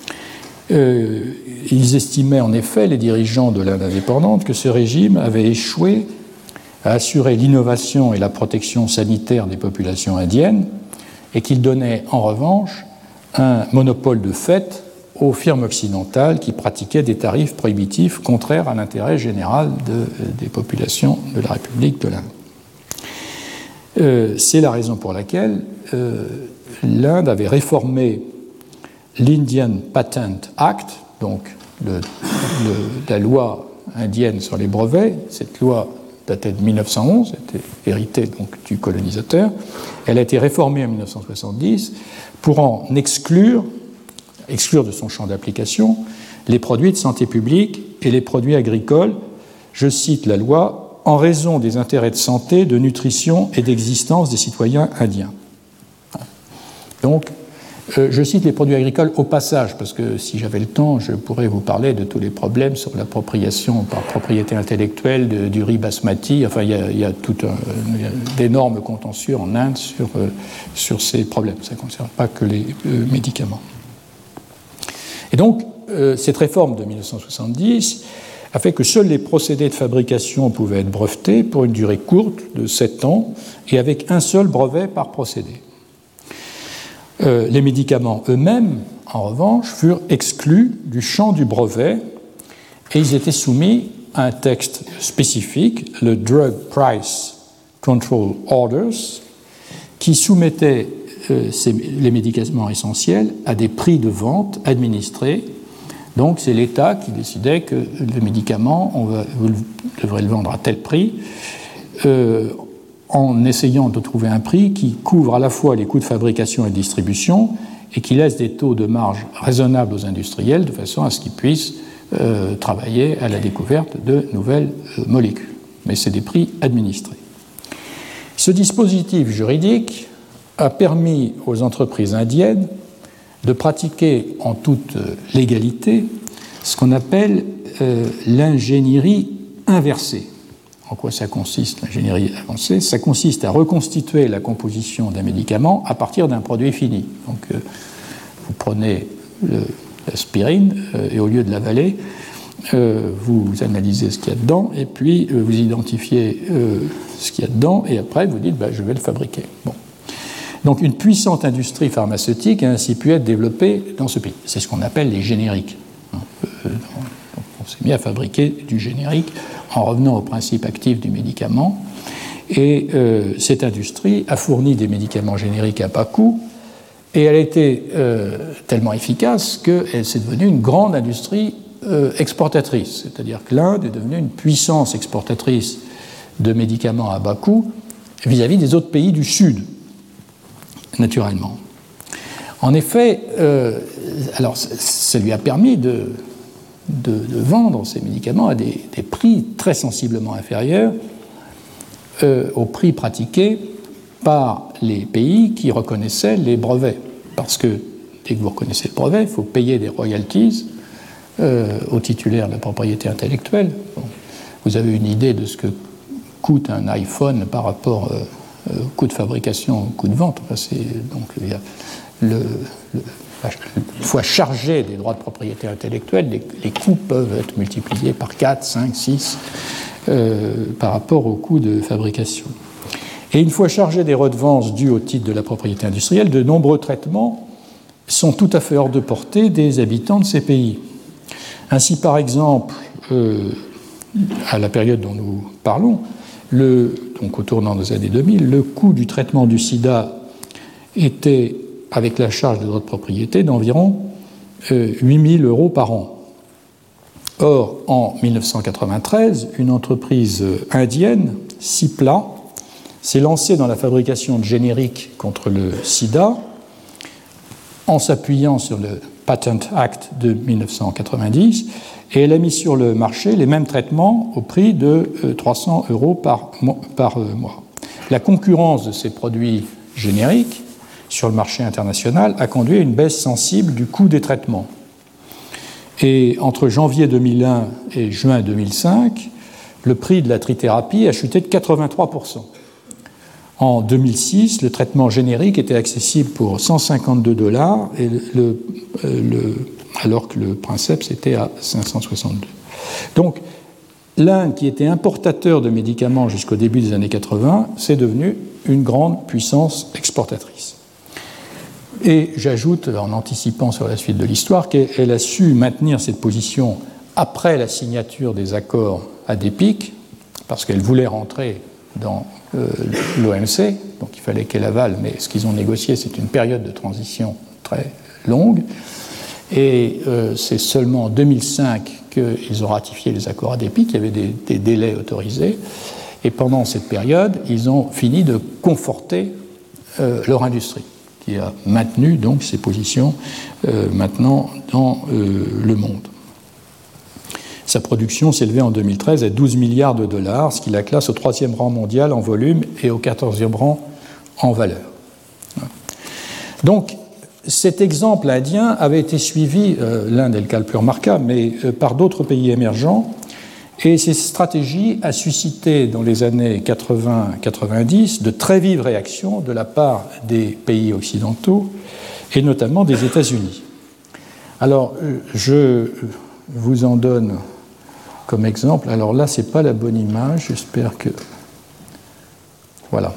Speaker 2: Ils estimaient en effet, les dirigeants de l'Inde indépendante, que ce régime avait échoué à assurer l'innovation et la protection sanitaire des populations indiennes et qu'il donnait en revanche un monopole de fait aux firmes occidentales qui pratiquaient des tarifs prohibitifs contraires à l'intérêt général des populations de la République de l'Inde. C'est la raison pour laquelle l'Inde avait réformé l'Indian Patent Act, donc la loi indienne sur les brevets. Cette loi datait de 1911, était héritée donc du colonisateur. Elle a été réformée en 1970 pour en exclure de son champ d'application les produits de santé publique et les produits agricoles, je cite la loi, en raison des intérêts de santé, de nutrition et d'existence des citoyens indiens. Donc, je cite les produits agricoles au passage, parce que si j'avais le temps, je pourrais vous parler de tous les problèmes sur l'appropriation par propriété intellectuelle du riz basmati. Enfin, il y a d'énormes contentieux en Inde sur ces problèmes. Ça ne concerne pas que les médicaments. Et donc, cette réforme de 1970 a fait que seuls les procédés de fabrication pouvaient être brevetés pour une durée courte de 7 ans et avec un seul brevet par procédé. Les médicaments eux-mêmes, en revanche, furent exclus du champ du brevet et ils étaient soumis à un texte spécifique, le Drug Price Control Orders, qui soumettait les médicaments essentiels à des prix de vente administrés. Donc c'est l'État qui décidait que le médicament, vous devrez le vendre à tel prix, en essayant de trouver un prix qui couvre à la fois les coûts de fabrication et de distribution et qui laisse des taux de marge raisonnables aux industriels de façon à ce qu'ils puissent travailler à la découverte de nouvelles molécules. Mais c'est des prix administrés. Ce dispositif juridique a permis aux entreprises indiennes de pratiquer en toute légalité ce qu'on appelle l'ingénierie inversée. En quoi ça consiste, l'ingénierie avancée? Ça consiste à reconstituer la composition d'un médicament à partir d'un produit fini. Donc, vous prenez l'aspirine et au lieu de l'avaler, vous analysez ce qu'il y a dedans, et puis vous identifiez ce qu'il y a dedans, et après vous dites je vais le fabriquer. Bon. Donc une puissante industrie pharmaceutique a ainsi pu être développée dans ce pays. C'est ce qu'on appelle les génériques. On s'est mis à fabriquer du générique en revenant au principe actif du médicament. Et cette industrie a fourni des médicaments génériques à bas coût, et elle a été tellement efficace qu'elle s'est devenue une grande industrie exportatrice. C'est-à-dire que l'Inde est devenue une puissance exportatrice de médicaments à bas coût vis-à-vis des autres pays du Sud, naturellement. En effet, alors ça lui a permis de vendre ces médicaments à des prix très sensiblement inférieurs aux prix pratiqués par les pays qui reconnaissaient les brevets. Parce que dès que vous reconnaissez le brevet, il faut payer des royalties aux titulaires de la propriété intellectuelle. Bon, vous avez une idée de ce que coûte un iPhone par rapport au coût de fabrication, au coût de vente. Enfin, donc il y a une fois chargé des droits de propriété intellectuelle, les coûts peuvent être multipliés par 4, 5, 6 par rapport au coût de fabrication. Et une fois chargé des redevances dues au titre de la propriété industrielle, de nombreux traitements sont tout à fait hors de portée des habitants de ces pays. Ainsi, par exemple, à la période dont nous parlons, donc au tournant des années 2000, le coût du traitement du sida était, avec la charge de droits de propriété, d'environ 8 000 € par an. Or, en 1993, une entreprise indienne, Cipla, s'est lancée dans la fabrication de génériques contre le sida en s'appuyant sur le Patent Act de 1990, et elle a mis sur le marché les mêmes traitements au prix de 300 € par mois. La concurrence de ces produits génériques sur le marché international a conduit à une baisse sensible du coût des traitements. Et entre janvier 2001 et juin 2005, le prix de la trithérapie a chuté de 83%. En 2006, le traitement générique était accessible pour 152 $, et alors que le princeps était à 562. Donc, l'Inde, qui était importateur de médicaments jusqu'au début des années 80, c'est devenu une grande puissance exportatrice. Et j'ajoute, en anticipant sur la suite de l'histoire, qu'elle a su maintenir cette position après la signature des accords ADEPIC, parce qu'elle voulait rentrer dans l'OMC, donc il fallait qu'elle avale, mais ce qu'ils ont négocié, c'est une période de transition très longue. Et c'est seulement en 2005 qu'ils ont ratifié les accords ADEPIC, il y avait des délais autorisés. Et pendant cette période, ils ont fini de conforter leur industrie, qui a maintenu donc ses positions maintenant dans le monde. Sa production s'élevait en 2013 à 12 milliards $, ce qui la classe au 3e rang mondial en volume et au 14e rang en valeur. Donc, cet exemple indien avait été suivi, l'Inde est le cas le plus remarquable, mais par d'autres pays émergents, et cette stratégie a suscité dans les années 80-90 de très vives réactions de la part des pays occidentaux et notamment des États-Unis. Alors, je vous en donne comme exemple. Alors là, ce n'est pas la bonne image, j'espère que... Voilà.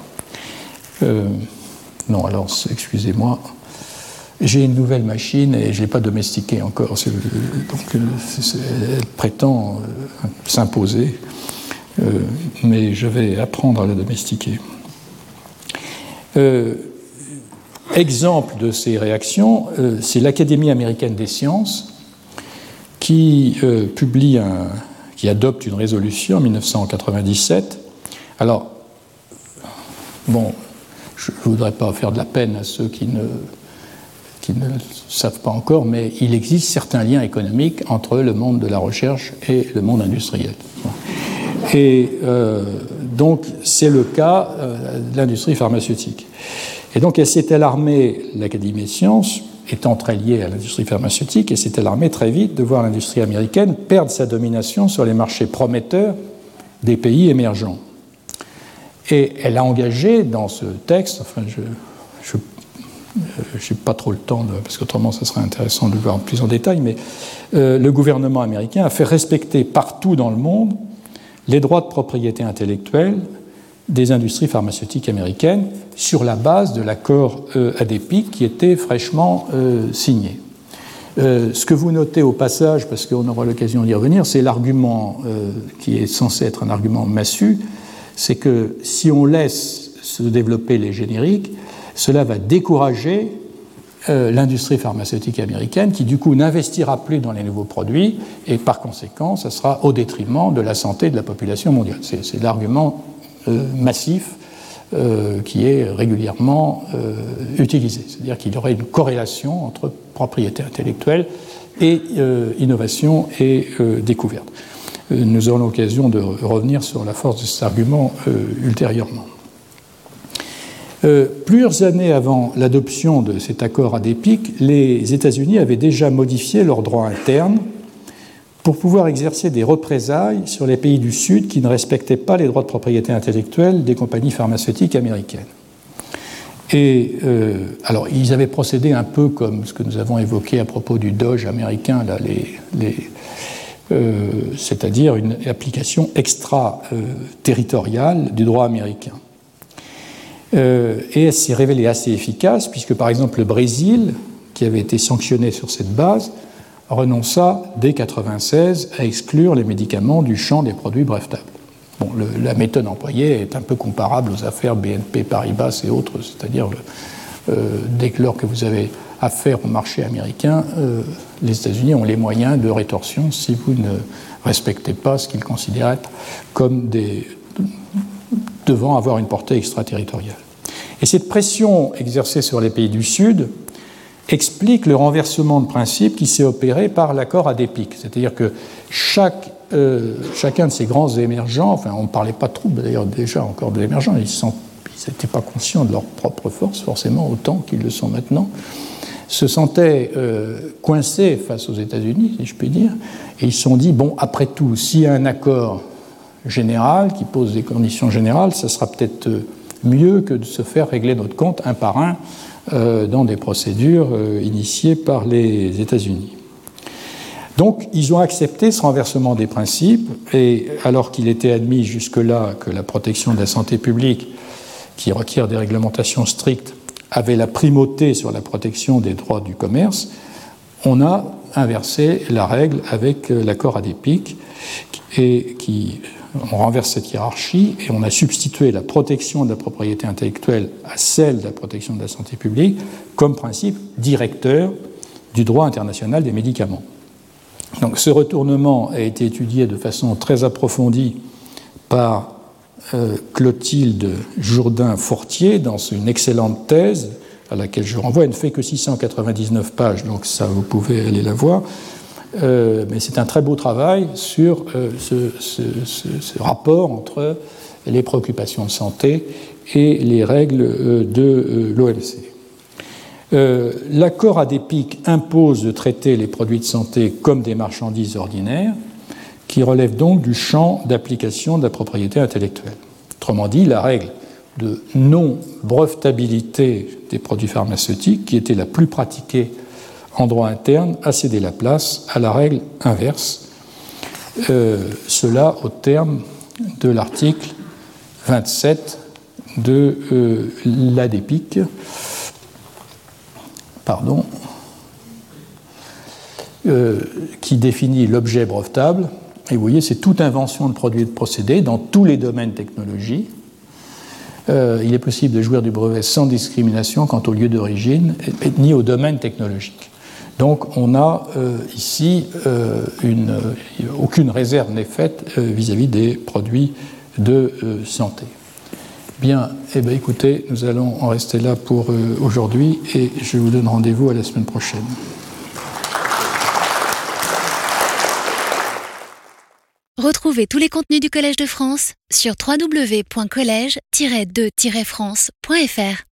Speaker 2: Non, alors, excusez-moi. J'ai une nouvelle machine et je ne l'ai pas domestiquée encore. Donc, elle prétend s'imposer, mais je vais apprendre à la domestiquer. Exemple de ces réactions, c'est l'Académie américaine des sciences qui qui adopte une résolution en 1997. Alors, bon, je ne voudrais pas faire de la peine à ceux qui ne le savent pas encore, mais il existe certains liens économiques entre le monde de la recherche et le monde industriel. Et donc, c'est le cas de l'industrie pharmaceutique. Et donc, elle s'est alarmée, l'Académie des sciences, étant très liée à l'industrie pharmaceutique, elle s'est alarmée très vite de voir l'industrie américaine perdre sa domination sur les marchés prometteurs des pays émergents. Et elle a engagé dans ce texte, enfin, je Je n'ai pas trop le temps, parce qu'autrement, ça serait intéressant de le voir plus en détail, mais le gouvernement américain a fait respecter partout dans le monde les droits de propriété intellectuelle des industries pharmaceutiques américaines sur la base de l'accord ADPIC qui était fraîchement signé. Ce que vous notez au passage, parce qu'on aura l'occasion d'y revenir, c'est l'argument qui est censé être un argument massu, c'est que si on laisse se développer les génériques, cela va décourager l'industrie pharmaceutique américaine qui, du coup, n'investira plus dans les nouveaux produits et, par conséquent, ça sera au détriment de la santé de la population mondiale. C'est l'argument massif qui est régulièrement utilisé. C'est-à-dire qu'il y aurait une corrélation entre propriété intellectuelle et innovation et découverte. Nous aurons l'occasion de revenir sur la force de cet argument ultérieurement. Plusieurs années avant l'adoption de cet accord ADPIC, les États-Unis avaient déjà modifié leur droit interne pour pouvoir exercer des représailles sur les pays du Sud qui ne respectaient pas les droits de propriété intellectuelle des compagnies pharmaceutiques américaines. Et alors, ils avaient procédé un peu comme ce que nous avons évoqué à propos du Doge américain, là, c'est-à-dire une application extra-territoriale du droit américain. Et elle s'est révélée assez efficace, puisque par exemple le Brésil, qui avait été sanctionné sur cette base, renonça dès 1996 à exclure les médicaments du champ des produits brevetables. Bon, la méthode employée est un peu comparable aux affaires BNP Paribas et autres, c'est-à-dire dès lors que vous avez affaire au marché américain, les États-Unis ont les moyens de rétorsion si vous ne respectez pas ce qu'ils considèrent être comme devant avoir une portée extraterritoriale. Et cette pression exercée sur les pays du Sud explique le renversement de principe qui s'est opéré par l'accord ADPIC. C'est-à-dire que chacun de ces grands émergents, enfin on ne parlait pas trop d'ailleurs déjà encore de l'émergent, ils n'étaient pas conscients de leur propre force forcément autant qu'ils le sont maintenant, se sentaient coincés face aux États-Unis, si je puis dire, et ils se sont dit, bon, après tout, s'il y a un accord général qui pose des conditions générales, ça sera peut-être mieux que de se faire régler notre compte un par un dans des procédures initiées par les États-Unis. Donc, ils ont accepté ce renversement des principes, et alors qu'il était admis jusque-là que la protection de la santé publique, qui requiert des réglementations strictes, avait la primauté sur la protection des droits du commerce, on a inversé la règle avec l'accord ADPIC, et on renverse cette hiérarchie et on a substitué la protection de la propriété intellectuelle à celle de la protection de la santé publique comme principe directeur du droit international des médicaments. Donc ce retournement a été étudié de façon très approfondie par Clotilde Jourdain-Fortier dans une excellente thèse à laquelle je renvoie. Elle ne fait que 699 pages, donc ça vous pouvez aller la voir. Mais c'est un très beau travail sur ce rapport entre les préoccupations de santé et les règles de l'OMC. L'accord ADPIC impose de traiter les produits de santé comme des marchandises ordinaires, qui relèvent donc du champ d'application de la propriété intellectuelle. Autrement dit, la règle de non-brevetabilité des produits pharmaceutiques, qui était la plus pratiquée en droit interne, a cédé la place à la règle inverse, cela au terme de l'article 27 de l'ADPIC, qui définit l'objet brevetable. Et vous voyez, c'est toute invention de produits et de procédés dans tous les domaines technologiques. Il est possible de jouir du brevet sans discrimination quant au lieu d'origine ni au domaine technologique. Donc on a ici aucune réserve n'est faite vis-à-vis des produits de santé. Bien, écoutez, nous allons en rester là pour aujourd'hui et je vous donne rendez-vous à la semaine prochaine.
Speaker 1: Retrouvez tous les contenus du Collège de France sur www.college-2-france.fr.